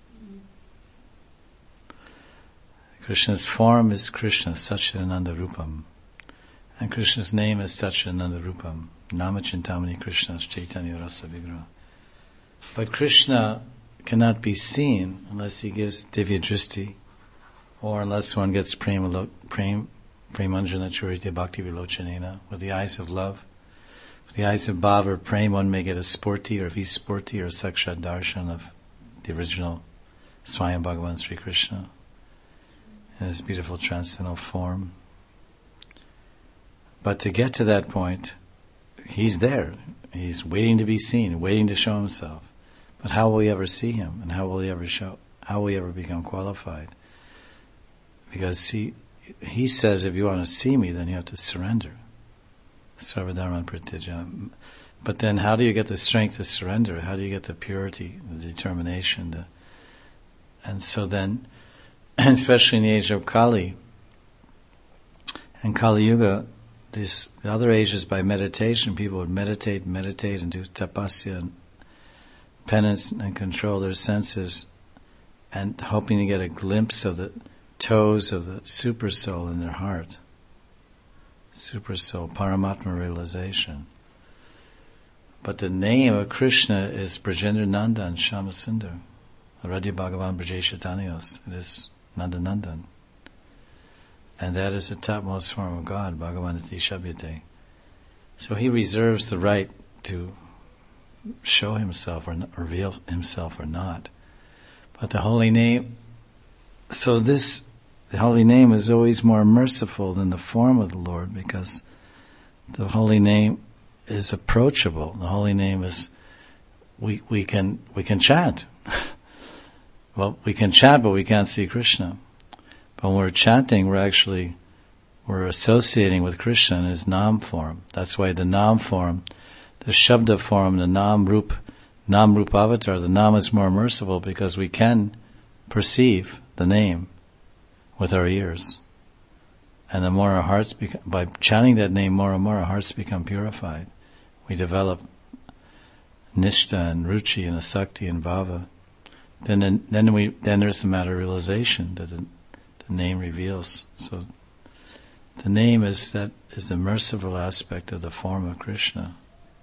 Krishna's form is Krishna, Satchidananda Rupam. And Krishna's name is Satchidananda Rupam. Namachintamani Krishna Chaitanya Rasa Vigraha. But Krishna cannot be seen unless he gives Divya Dristi, or unless one gets Prema, Prem, Premanjana Churita Bhakti Vilochanena, with the eyes of love. With the eyes of Bhava or Prem, one may get a Sporti, or if he's Sporti, or Sakshat Darshan of the original Swayam Bhagavan Sri Krishna in his beautiful transcendental form. But to get to that point, he's there. He's waiting to be seen, waiting to show himself. But how will we ever see him? And how will he ever show? How will he ever become qualified? Because he, he says, if you want to see me, then you have to surrender. Sarvadharman Pratijya. But then how do you get the strength to surrender? How do you get the purity, the determination? The, and so then, especially in the age of Kali, and Kali Yuga, this, the other ages by meditation, people would meditate, meditate and do tapasya and penance and control their senses, and hoping to get a glimpse of the toes of the super soul in their heart. Super soul, Paramatma realization. But the name of Krishna is Brajendra Nandan Shyamasundar. Radha Bhagavan Brajeshatanios. It is Nandanandan. And that is the topmost form of God, Bhagavan Iti Shabhyate. So he reserves the right to show himself or not, reveal himself or not. But the holy name, so this, the holy name is always more merciful than the form of the Lord, because the holy name is approachable. The holy name is, we, we can, we can chant. Well, we can chant, but we can't see Krishna. But when we're chanting, we're actually, we're associating with Krishna in his Nam form. That's why the Nam form, the Shabda form, the Nam Rup, Nam Rup Avatar, the Nam is more merciful because we can perceive the name with our ears. And the more our hearts become, by chanting that name more and more, our hearts become purified. We develop Nishta and Ruchi and Asakti and Bhava. Then, then, then we, then there's the matter of realization that the, the name reveals. So, the name is that is the merciful aspect of the form of Krishna,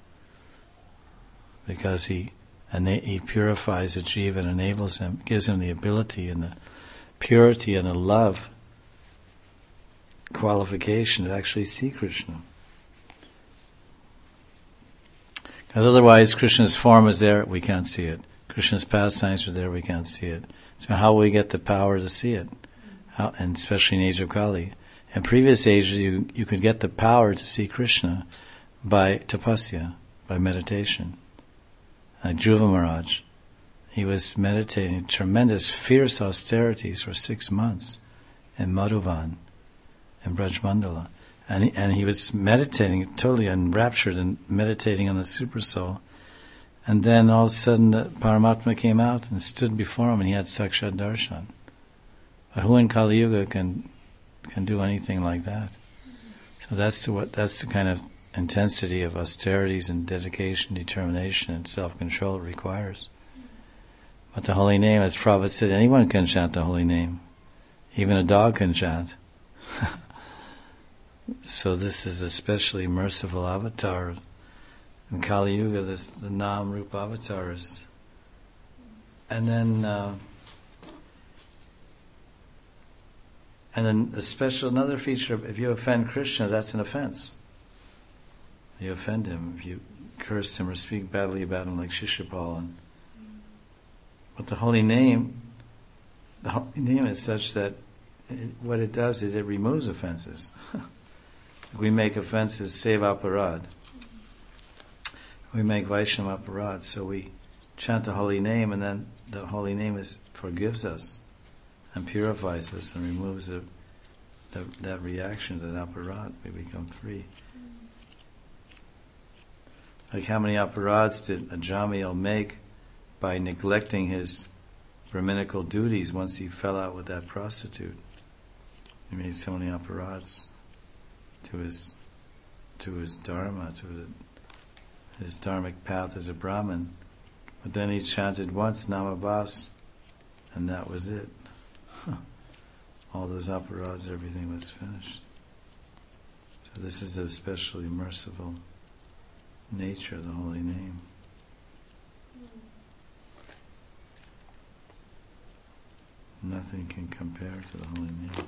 because he he purifies the jiva and enables him, gives him the ability and the purity and the love qualification to actually see Krishna. Because otherwise, Krishna's form is there, we can't see it. Krishna's pastimes are there, we can't see it. So how will we get the power to see it? How, and especially in the age of Kali. In previous ages, you you could get the power to see Krishna by tapasya, by meditation. Like Dhruva Maharaj, he was meditating tremendous, fierce austerities for six months in Madhuvan, in Brajmandala. And he, and he was meditating, totally enraptured and meditating on the Supersoul. And then all of a sudden the Paramatma came out and stood before him and he had Sakshat Darshan. But who in Kali Yuga can can do anything like that? So that's the, what that's the kind of intensity of austerities and dedication, determination and self-control it requires. But the holy name, as Prabhupada said, anyone can chant the holy name. Even a dog can chant. So this is especially merciful avatar. In Kali Yuga, this the Nam Rupa avatars. And then, uh, and then a special another feature: if you offend Krishna, that's an offense. You offend him if you curse him or speak badly about him, like Shishupal. And but the holy name, the holy name is such that it, what it does is it removes offenses. We make offenses seva aparad. We make Vaishnava aparad, so we chant the holy name, and then the holy name is forgives us and purifies us and removes the, the, that reaction to that aparad. We become free. Like how many aparads did Ajamil make by neglecting his Brahminical duties once he fell out with that prostitute? He made so many aparads to his to his dharma, to the, his dharmic path as a Brahmin. But then he chanted once Namabhas, and that was it. Huh. All those aparads, everything was finished. So this is the especially merciful nature of the holy name. Nothing can compare to the holy name.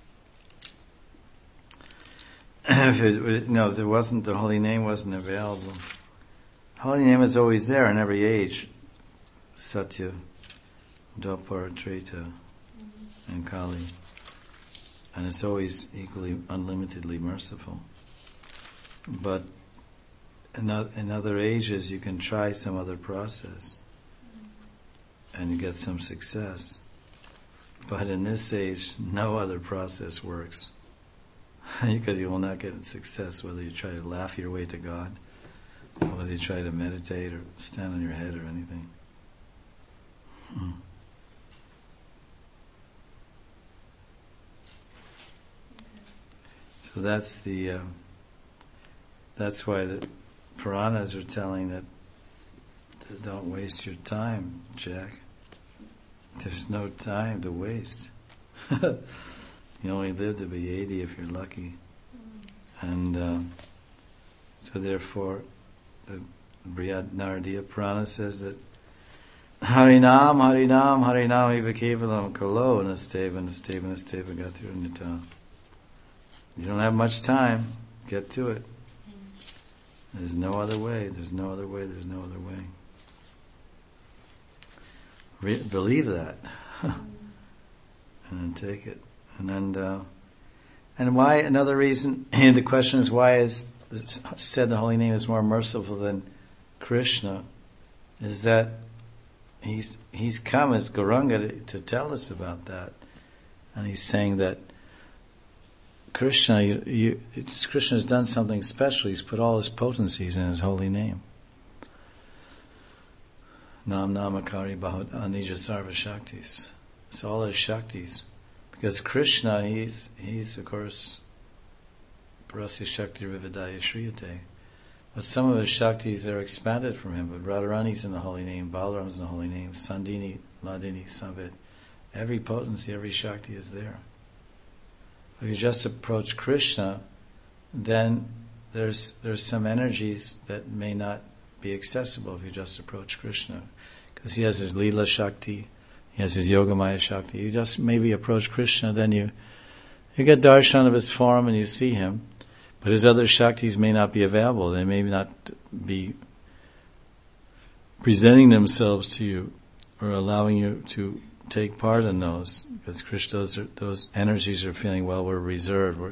If it, no, if it wasn't, the holy name wasn't available. Holy name is always there in every age. Satya, Dwapara, Treta, and Kali. And it's always equally, unlimitedly merciful. But in, in other ages, you can try some other process and you get some success. But in this age, no other process works. Because you will not get success whether you try to laugh your way to God, or whether you try to meditate or stand on your head or anything. Hmm. So that's the uh, that's why the Puranas are telling that don't waste your time, Jack. There's no time to waste. You only live to be eighty if you're lucky. And um, so therefore, the Brihad Naradiya Purana says that Harinam, Harinam, Harinam eva kevalam kalo nasteva, nasteva, nasteva gatirunita. You don't have much time, get to it. There's no other way, there's no other way, there's no other way. Re- believe that. And then take it. And then, uh, and why? Another reason. And the question is, why is said the holy name is more merciful than Krishna? Is that he's he's come as Gauranga to, to tell us about that, and he's saying that Krishna, you, you, Krishna has done something special. He's put all his potencies in his holy name. Nam Namakari Bahut Anija Sarva Shaktis. It's all his Shaktis. Because Krishna, he's, he's of course, Parasya Shakti Rividaya Shriyate. But some of his Shaktis are expanded from him. But Radharani's in the holy name, Balaram's in the holy name, Sandini, Ladini, Samvit. Every potency, every Shakti is there. If you just approach Krishna, then there's there's some energies that may not be accessible if you just approach Krishna. Because he has his Leela Shakti, he has his Yogamaya Shakti. You just maybe approach Krishna, then you you get darshan of his form and you see him. But his other Shaktis may not be available. They may not be presenting themselves to you or allowing you to take part in those. Because Krishna, those, are, those energies are feeling, well, we're reserved. We're,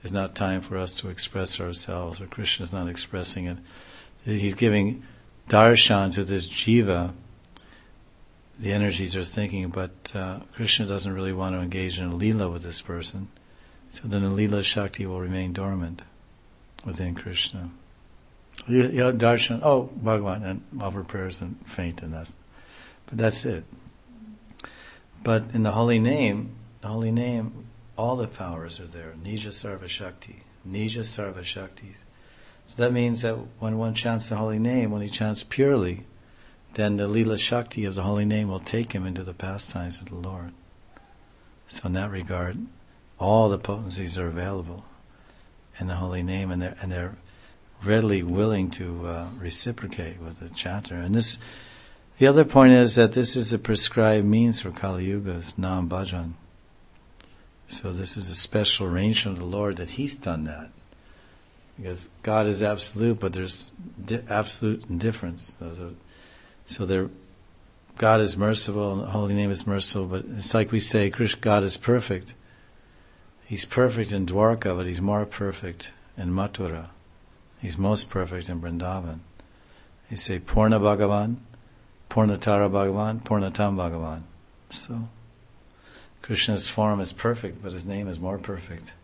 is not time for us to express ourselves, or Krishna is not expressing it. He's giving darshan to this jiva. The energies are thinking, but uh, Krishna doesn't really want to engage in a lila with this person. So then the lila shakti will remain dormant within Krishna. You, you know, darshan, oh, Bhagavan, and offer prayers and faint, and that's, but that's it. But in the holy name, the holy name, all the powers are there. Nija Sarva Shakti. Nija Sarva Shakti. So that means that when one chants the holy name, when he chants purely, then the Lila Shakti of the holy name will take him into the pastimes of the Lord. So in that regard, all the potencies are available in the holy name, and they're, and they're readily willing to uh, reciprocate with the chanter. And this, the other point is that this is the prescribed means for Kali Yuga, is Nam Bhajan. So this is a special arrangement of the Lord that He's done that. Because God is absolute, but there's di- absolute indifference. So, so, so there, God is merciful, and the holy name is merciful, but it's like we say, Krishna, God is perfect. He's perfect in Dwarka, but He's more perfect in Mathura. He's most perfect in Vrindavan. You say Purna Bhagavan, Purnatara Bhagavan, Purnatam Bhagavan. So Krishna's form is perfect, but His name is more perfect.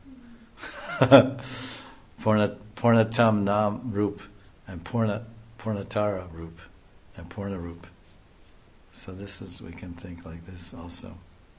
Purna, Purnatam Nam Rup, and Purna, Purnatara Rup, and Purna Rup. So this is, we can think like this also.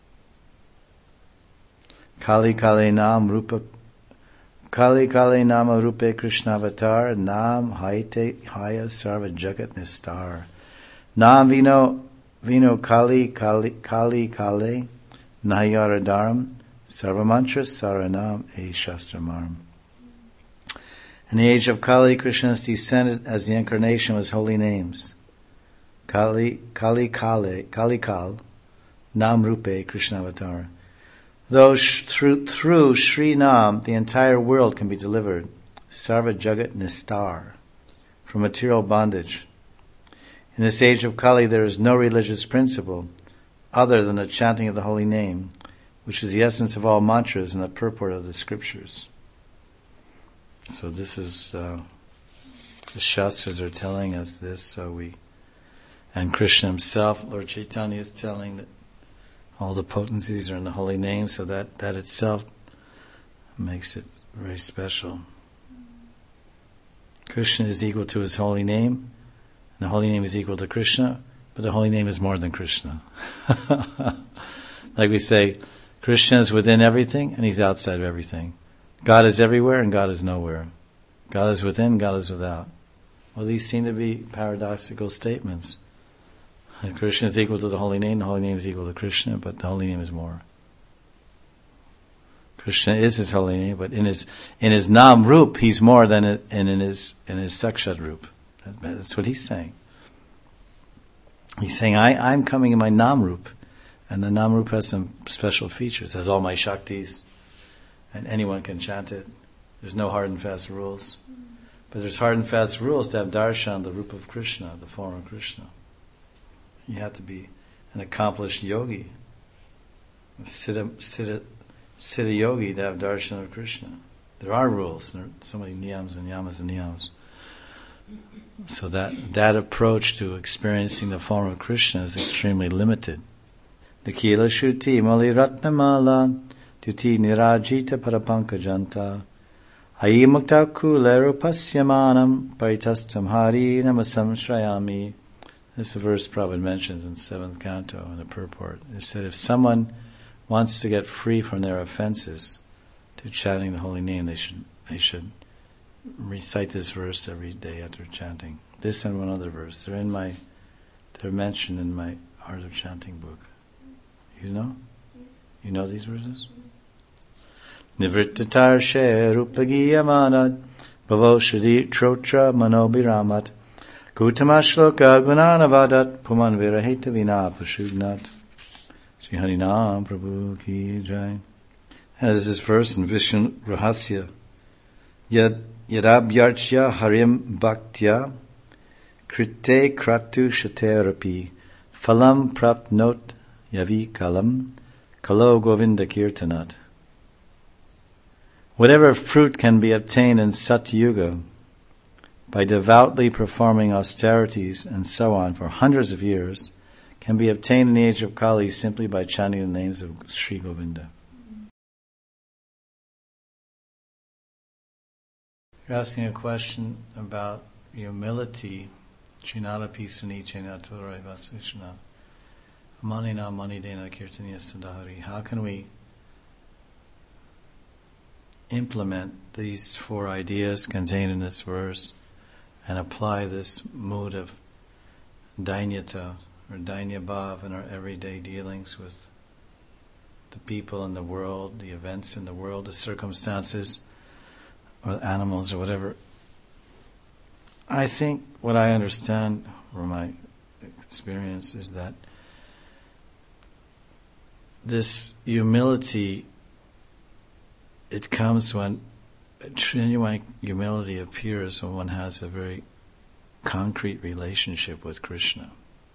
Kali Kali Nam Rupa, Kali Kali Nama Rupe Krishna Avatar, Nam Haite Haya Sarva Jagat Nistar. Nam Vino Vino Kali Kali Kali Kali Nayaradaram Sarva Mantra Saranam E Shastramaram. In the age of Kali, Krishna is descended as the incarnation of His holy names. Kali Kali Kali Kali Kal Nam Rupe Krishna Avatar. Though sh- through, through Sri Nam, the entire world can be delivered, Sarva Jagat Nistar, from material bondage. In this age of Kali, there is no religious principle other than the chanting of the holy name, which is the essence of all mantras and the purport of the scriptures. So this is, uh, the Shastras are telling us this, so we, and Krishna Himself, Lord Chaitanya, is telling that all the potencies are in the holy name, so that, that itself makes it very special. Krishna is equal to His holy name, and the holy name is equal to Krishna, but the holy name is more than Krishna. Like we say, Krishna is within everything, and He's outside of everything. God is everywhere, and God is nowhere. God is within, God is without. Well, these seem to be paradoxical statements. Krishna is equal to the holy name, the holy name is equal to Krishna, but the holy name is more. Krishna is His holy name, but in His in His Nam Rup, He's more than it, and in His in His Sakshat Rup. That, that's what He's saying. He's saying, I, I'm coming in my Nam Rup, and the Nam Rup has some special features. It has all my Shaktis, and anyone can chant it. There's no hard and fast rules. But there's hard and fast rules to have darshan, the Rup of Krishna, the form of Krishna. You have to be an accomplished yogi, siddha, siddha, siddha yogi to have darshan of Krishna. There are rules. There are so many niyams and yamas and niyams. So that that approach to experiencing the form of Krishna is extremely limited. Nikila Shuti Mali Ratnamala Tuti Nirajita Parapankajanta Ayi Mukta Kulero Pasyamanam Paritastam Hari Namasam Shrayami. This is a verse Prabhupada mentions in seventh canto in the purport. It said if someone wants to get free from their offenses to chanting the holy name, they should they should recite this verse every day after chanting. This and one other verse. They're in my they're mentioned in my Art of Chanting book. You know? You know these verses? Nivrittatar she rupagiyamanat bhavo shri trotra manobiramat Gautama shloka gunanavadat puman virahita vina pashugnat. Shri Harinam Prabhu ki jai. As this verse in Vishnu Rahasya. Yad yadabhyarchya harim bhaktya krite kratu shaterapi phalam prapnot yavi kalam kalo govinda kirtanat. Whatever fruit can be obtained in Satyuga by devoutly performing austerities and so on for hundreds of years can be obtained in the age of Kali simply by chanting the names of Sri Govinda. You're asking a question about humility. Chinadapi Sunichena Turai Vasishna Amanina Manidena Kirtaniya Sadhari. How can we implement these four ideas contained in this verse and apply this mood of dainyata or dainyabhav in our everyday dealings with the people in the world, the events in the world, the circumstances, or animals, or whatever? I think what I understand from my experience is that this humility, it comes when genuine humility appears when one has a very concrete relationship with Krishna,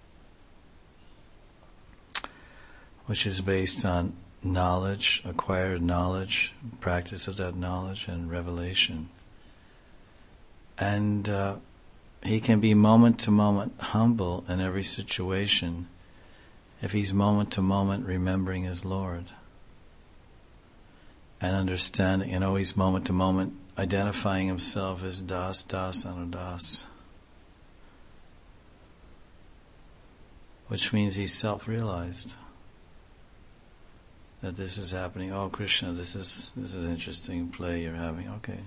which is based on knowledge, acquired knowledge, practice of that knowledge, and revelation. And uh, he can be moment to moment humble in every situation if he's moment to moment remembering his Lord and understanding, and always moment to moment identifying himself as Das, Das, Anudas, which means he's self-realized that this is happening. Oh, Krishna, this is this is an interesting play you're having. Okay.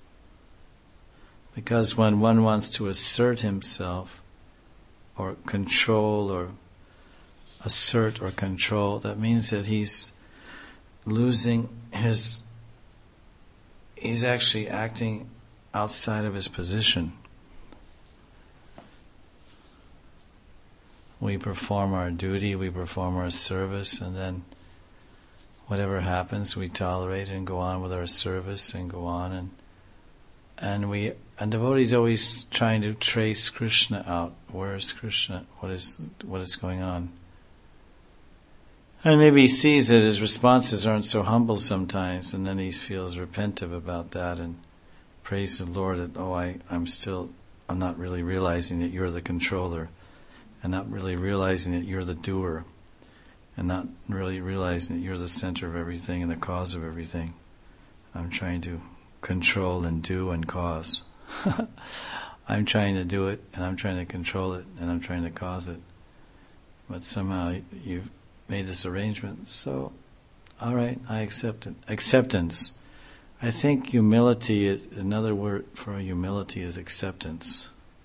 Because when one wants to assert himself or control or assert or control, that means that he's losing his, he's actually acting outside of his position. We perform our duty, we perform our service, and then whatever happens, we tolerate and go on with our service and go on, and and we and devotees always trying to trace Krishna out. Where is Krishna? What is what is going on? And maybe he sees that his responses aren't so humble sometimes, and then he feels repentive about that and prays the Lord that, oh, I, I'm still, I'm not really realizing that you're the controller, and not really realizing that you're the doer, and not really realizing that you're the center of everything and the cause of everything. I'm trying to control and do and cause. I'm trying to do it, and I'm trying to control it, and I'm trying to cause it. But somehow you've made this arrangement, so all right, I accept it. Acceptance. I think humility is, another word for humility is acceptance.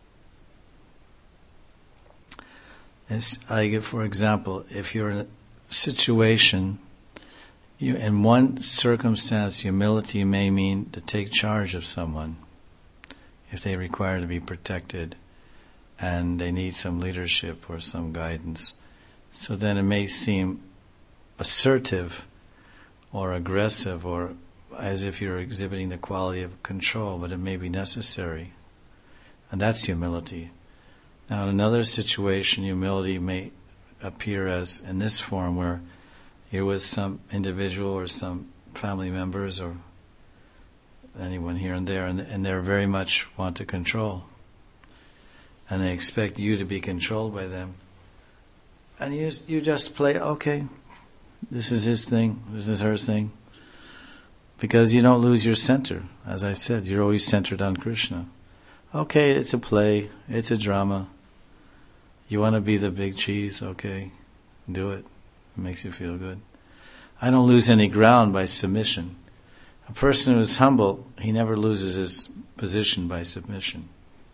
As I give, for example, if you're in a situation, you, in one circumstance, humility may mean to take charge of someone if they require to be protected and they need some leadership or some guidance. So then it may seem assertive or aggressive or as if you're exhibiting the quality of control, but it may be necessary. And that's humility. Now in another situation, humility may appear as in this form where you're with some individual or some family members or anyone here and there, and, and they very much want to control. And they expect you to be controlled by them. And you you just play, okay, this is his thing, this is her thing. Because you don't lose your center. As I said, you're always centered on Krishna. Okay, it's a play, it's a drama. You want to be the big cheese, okay, do it. It makes you feel good. I don't lose any ground by submission. A person who is humble, he never loses his position by submission.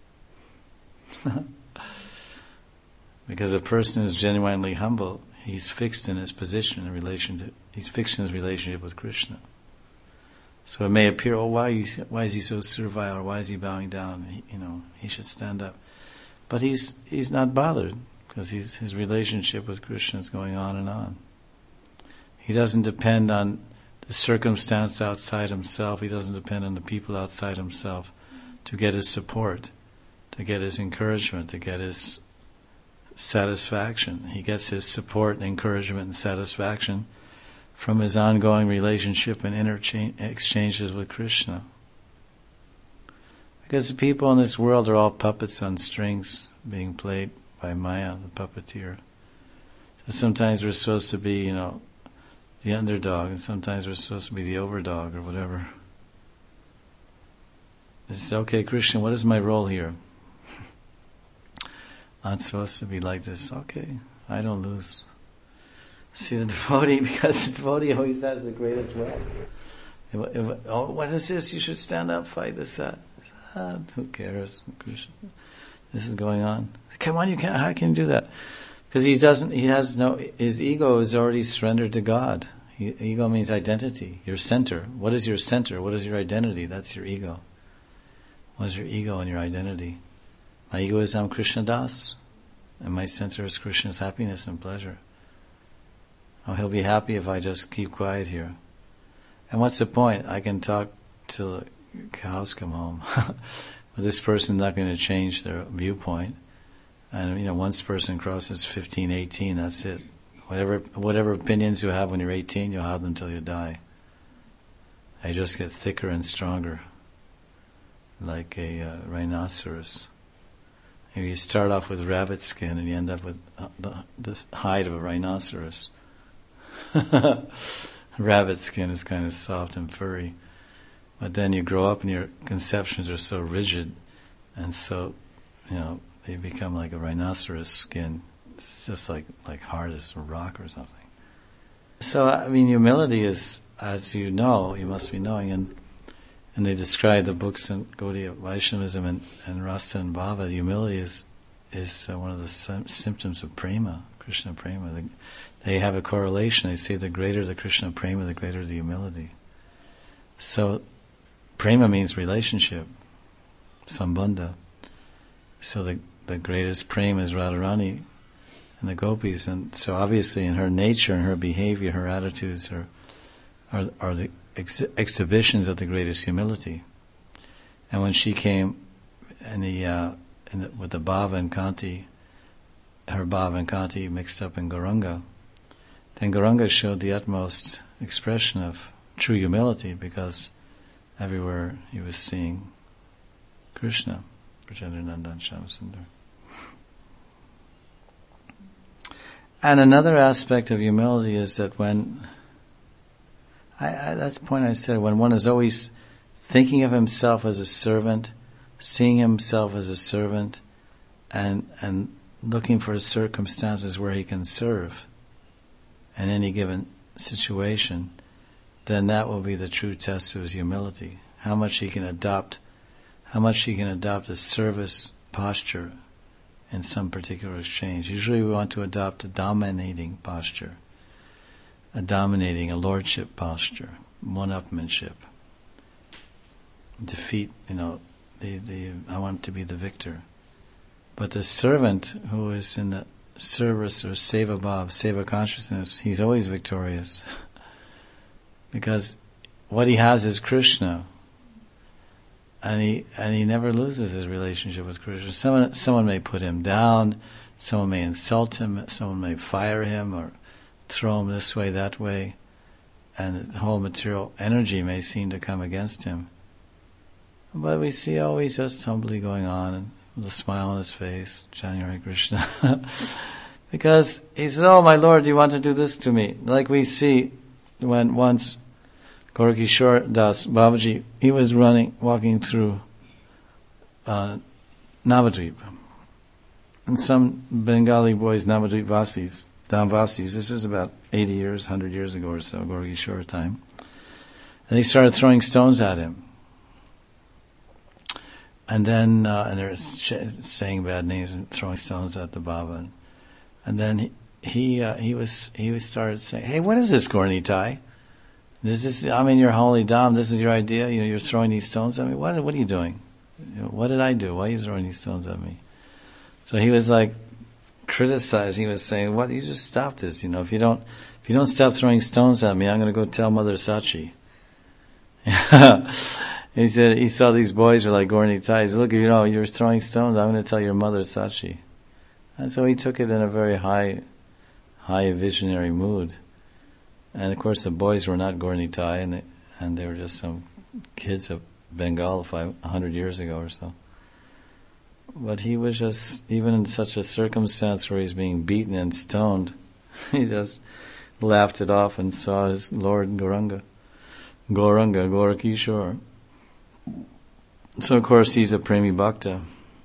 Because a person who's genuinely humble, he's fixed in his position in relation to, he's fixed in his relationship with Krishna. So it may appear, oh, why, you, why is he so servile, or why is he bowing down? He, you know, he should stand up. But he's he's not bothered, because he's, his relationship with Krishna is going on and on. He doesn't depend on the circumstance outside himself. He doesn't depend on the people outside himself to get his support, to get his encouragement, to get his satisfaction. He gets his support and encouragement and satisfaction from his ongoing relationship and interchange, exchanges with Krishna. Because the people in this world are all puppets on strings being played by Maya, the puppeteer. So sometimes we're supposed to be, you know, the underdog, and sometimes we're supposed to be the overdog or whatever. It's okay, Krishna, what is my role here? I'm supposed to be like this. Okay, I don't lose. See, the devotee, because the devotee always has the greatest wealth. If, if, oh, what is this? You should stand up, fight this, that. Ah, who cares? Krishna, this is going on. Come on, you can't. How can you do that? Because he doesn't. He has no. His ego is already surrendered to God. He, ego means identity. Your center. What is your center? What is your identity? That's your ego. What is your ego and your identity? My ego is I'm Krishna Das, and my center is Krishna's happiness and pleasure. Oh, he'll be happy if I just keep quiet here. And what's the point? I can talk till the cows come home. But this person's not going to change their viewpoint. And, you know, once person crosses fifteen, eighteen, that's it. Whatever whatever opinions you have when you're eighteen, you'll have them till you die. They just get thicker and stronger, like a uh, rhinoceros. Maybe you start off with rabbit skin and you end up with uh, the, the hide of a rhinoceros. Rabbit skin is kind of soft and furry. But then you grow up and your conceptions are so rigid and so, you know, they become like a rhinoceros skin. It's just like, like hard as a rock or something. So, I mean, humility is, as you know, you must be knowing, and and they describe the books in Gaudiya Vaishnavism and, and Rasa and Bhava. Humility is is uh, one of the sim- symptoms of prema, Krishna prema. They, they have a correlation. They say the greater the Krishna prema, the greater the humility. So, prema means relationship, sambandha. So the the greatest prema is Radharani and the gopis, and so obviously in her nature and her behavior, her attitudes are are, are the ex- exhibitions of the greatest humility. And when she came in the, uh, in the with the Bhava and Kanti, her Bhava and Kanti mixed up in Gauranga, then Gauranga showed the utmost expression of true humility, because everywhere he was seeing Krishna, Brajendra Nandan Shyamsundar. And another aspect of humility is that when, I, I, that's the point I said, when one is always thinking of himself as a servant, seeing himself as a servant, and and looking for circumstances where he can serve in any given situation, then that will be the true test of his humility. How much he can adopt, how much he can adopt a service posture in some particular exchange. Usually we want to adopt a dominating posture, a dominating, a lordship posture, one-upmanship. Defeat, you know, the, the I want to be the victor. But the servant who is in the service or seva bhav, seva consciousness, he's always victorious. Because what he has is Krishna. And he and he never loses his relationship with Krishna. Someone someone may put him down, someone may insult him, someone may fire him or throw him this way, that way, and the whole material energy may seem to come against him. But we see always just humbly going on, and with a smile on his face, chanting Hare Krishna. Because he says, "Oh my Lord, you want to do this to me?" Like we see when once Gaurkishore Das Babaji, he was running, walking through uh, Navadvip. And some Bengali boys, Navadvip Vasis, Damvasis, this is about eighty years, one hundred years ago or so, Gaurkishore time. And they started throwing stones at him. And then, uh, and they're ch- saying bad names and throwing stones at the Baba. And then he he, uh, he was he was started saying, "Hey, what is this, Gaurnitai? This is, I'm in your holy dham. This is your idea. You know, you're throwing these stones at me. What, what are you doing? You know, what did I do? Why are you throwing these stones at me?" So he was like criticizing. He was saying, "What? You just stop this. You know, if you don't, if you don't stop throwing stones at me, I'm going to go tell Mother Sachi." He said he saw these boys were like Gaurni Tai. He said, "Look, you know, you're throwing stones. I'm going to tell your Mother Sachi." And so he took it in a very high, high visionary mood. And of course the boys were not Gaur Nitai, and they, and they were just some kids of Bengal five hundred years ago or so. But he was just, even in such a circumstance where he's being beaten and stoned, he just laughed it off and saw his Lord Gauranga, Gauranga, Gaurakishore. So of course he's a Premi Bhakta.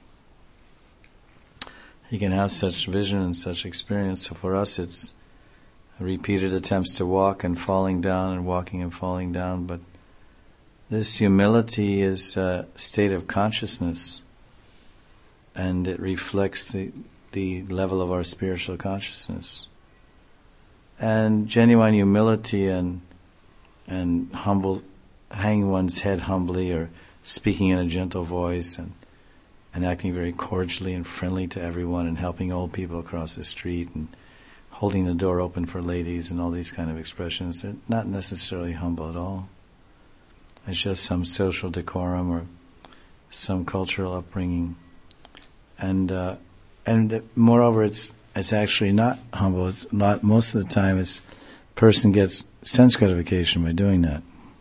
He can have such vision and such experience. So for us it's repeated attempts to walk and falling down and walking and falling down. But this humility is a state of consciousness, and it reflects the the level of our spiritual consciousness. And genuine humility and and humble, hanging one's head humbly, or speaking in a gentle voice, and and acting very cordially and friendly to everyone, and helping old people across the street, and holding the door open for ladies, and all these kind of expressions, they're not necessarily humble at all. It's just some social decorum or some cultural upbringing. And uh, and moreover, it's it's actually not humble. It's not, most of the time, it's person gets sense gratification by doing that.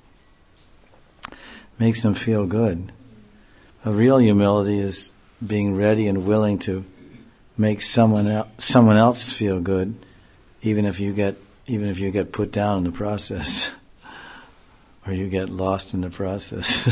Makes them feel good. A real humility is being ready and willing to make someone else someone else feel good, even if you get even if you get put down in the process, or you get lost in the process.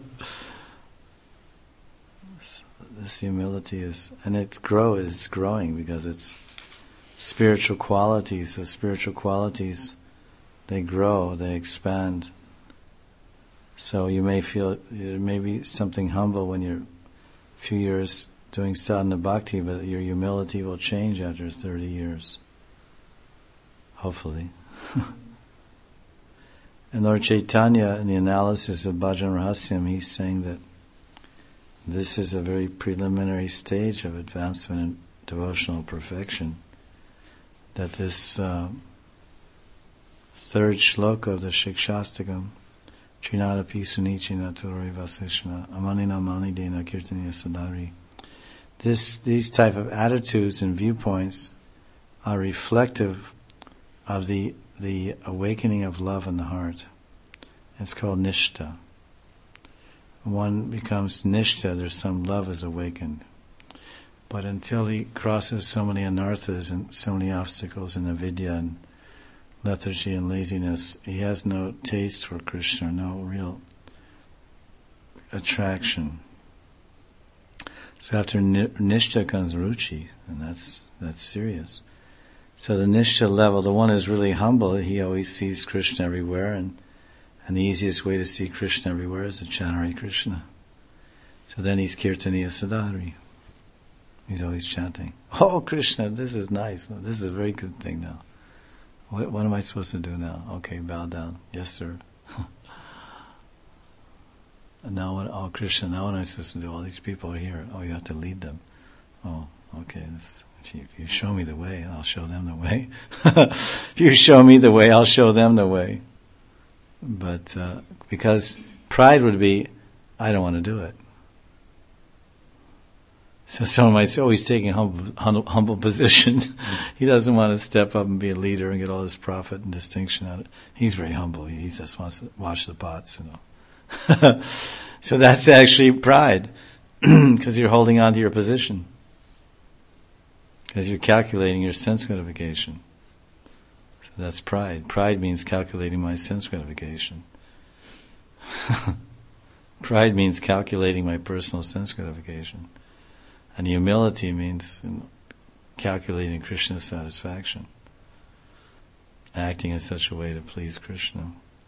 This humility is, and it's grow it's growing because it's spiritual qualities. So spiritual qualities, they grow, they expand. So you may feel there may be something humble when you're a few years doing sadhana bhakti, but your humility will change after thirty years. Hopefully. And Lord Chaitanya, in the analysis of Bhajan Rahasyam, he's saying that this is a very preliminary stage of advancement in devotional perfection. That this uh, third shloka of the Shikshastakam, Trinadapi Sunichina Turi Vasishna Amanina Manidena Kirtaniya Sadari. This these type of attitudes and viewpoints are reflective of the the awakening of love in the heart. It's called Nishta. One becomes Nishta, there's some love is awakened. But until he crosses so many anarthas and so many obstacles in avidya and lethargy and laziness, he has no taste for Krishna, no real attraction. So after Nishta comes Ruchi, and that's that's serious. So the Nishta level, the one who's really humble, he always sees Krishna everywhere, and and the easiest way to see Krishna everywhere is to chant Hare Krishna. So then he's Kirtaniya Sadari. He's always chanting, "Oh Krishna, this is nice. This is a very good thing now. What, what am I supposed to do now? Okay, bow down. Yes, sir. And now what? Oh Krishna, now what am I supposed to do? All these people are here. Oh, you have to lead them. Oh, okay. This, if, you, if you show me the way, I'll show them the way. If you show me the way, I'll show them the way." But uh, because pride would be, I don't want to do it. So someone might say, oh, he's taking a humble, humble, humble position. He doesn't want to step up and be a leader and get all this profit and distinction out of it. He's very humble. He just wants to wash the pots, you know. So that's actually pride, because you're holding on to your position, because you're calculating your sense gratification. So that's pride. Pride means calculating my sense gratification. Pride means calculating my personal sense gratification. And humility means, you know, calculating Krishna's satisfaction, acting in such a way to please Krishna.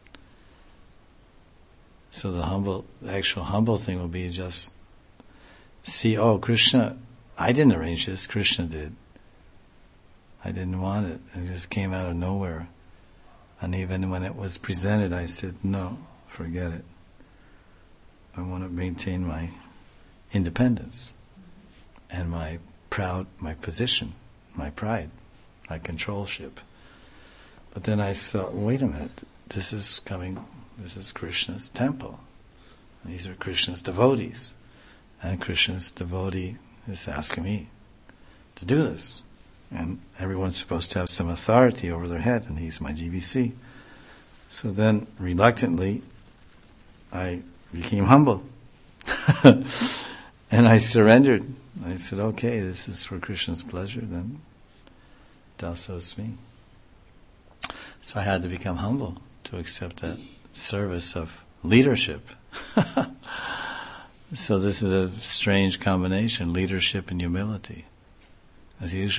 So the humble, the actual humble thing will be just see, oh, Krishna, I didn't arrange this, Krishna did. I didn't want it. It just came out of nowhere. And even when it was presented, I said, no, forget it. I want to maintain my independence and my proud, my position, my pride, my controlship. But then I thought, wait a minute, this is coming, this is Krishna's temple. These are Krishna's devotees. And Krishna's devotee is asking me to do this. And everyone's supposed to have some authority over their head, and he's my G B C. So then, reluctantly, I became humble. And I surrendered. I said, okay, this is for Krishna's pleasure, then dasos me. So I had to become humble to accept that service of leadership. So this is a strange combination, leadership and humility. As usual.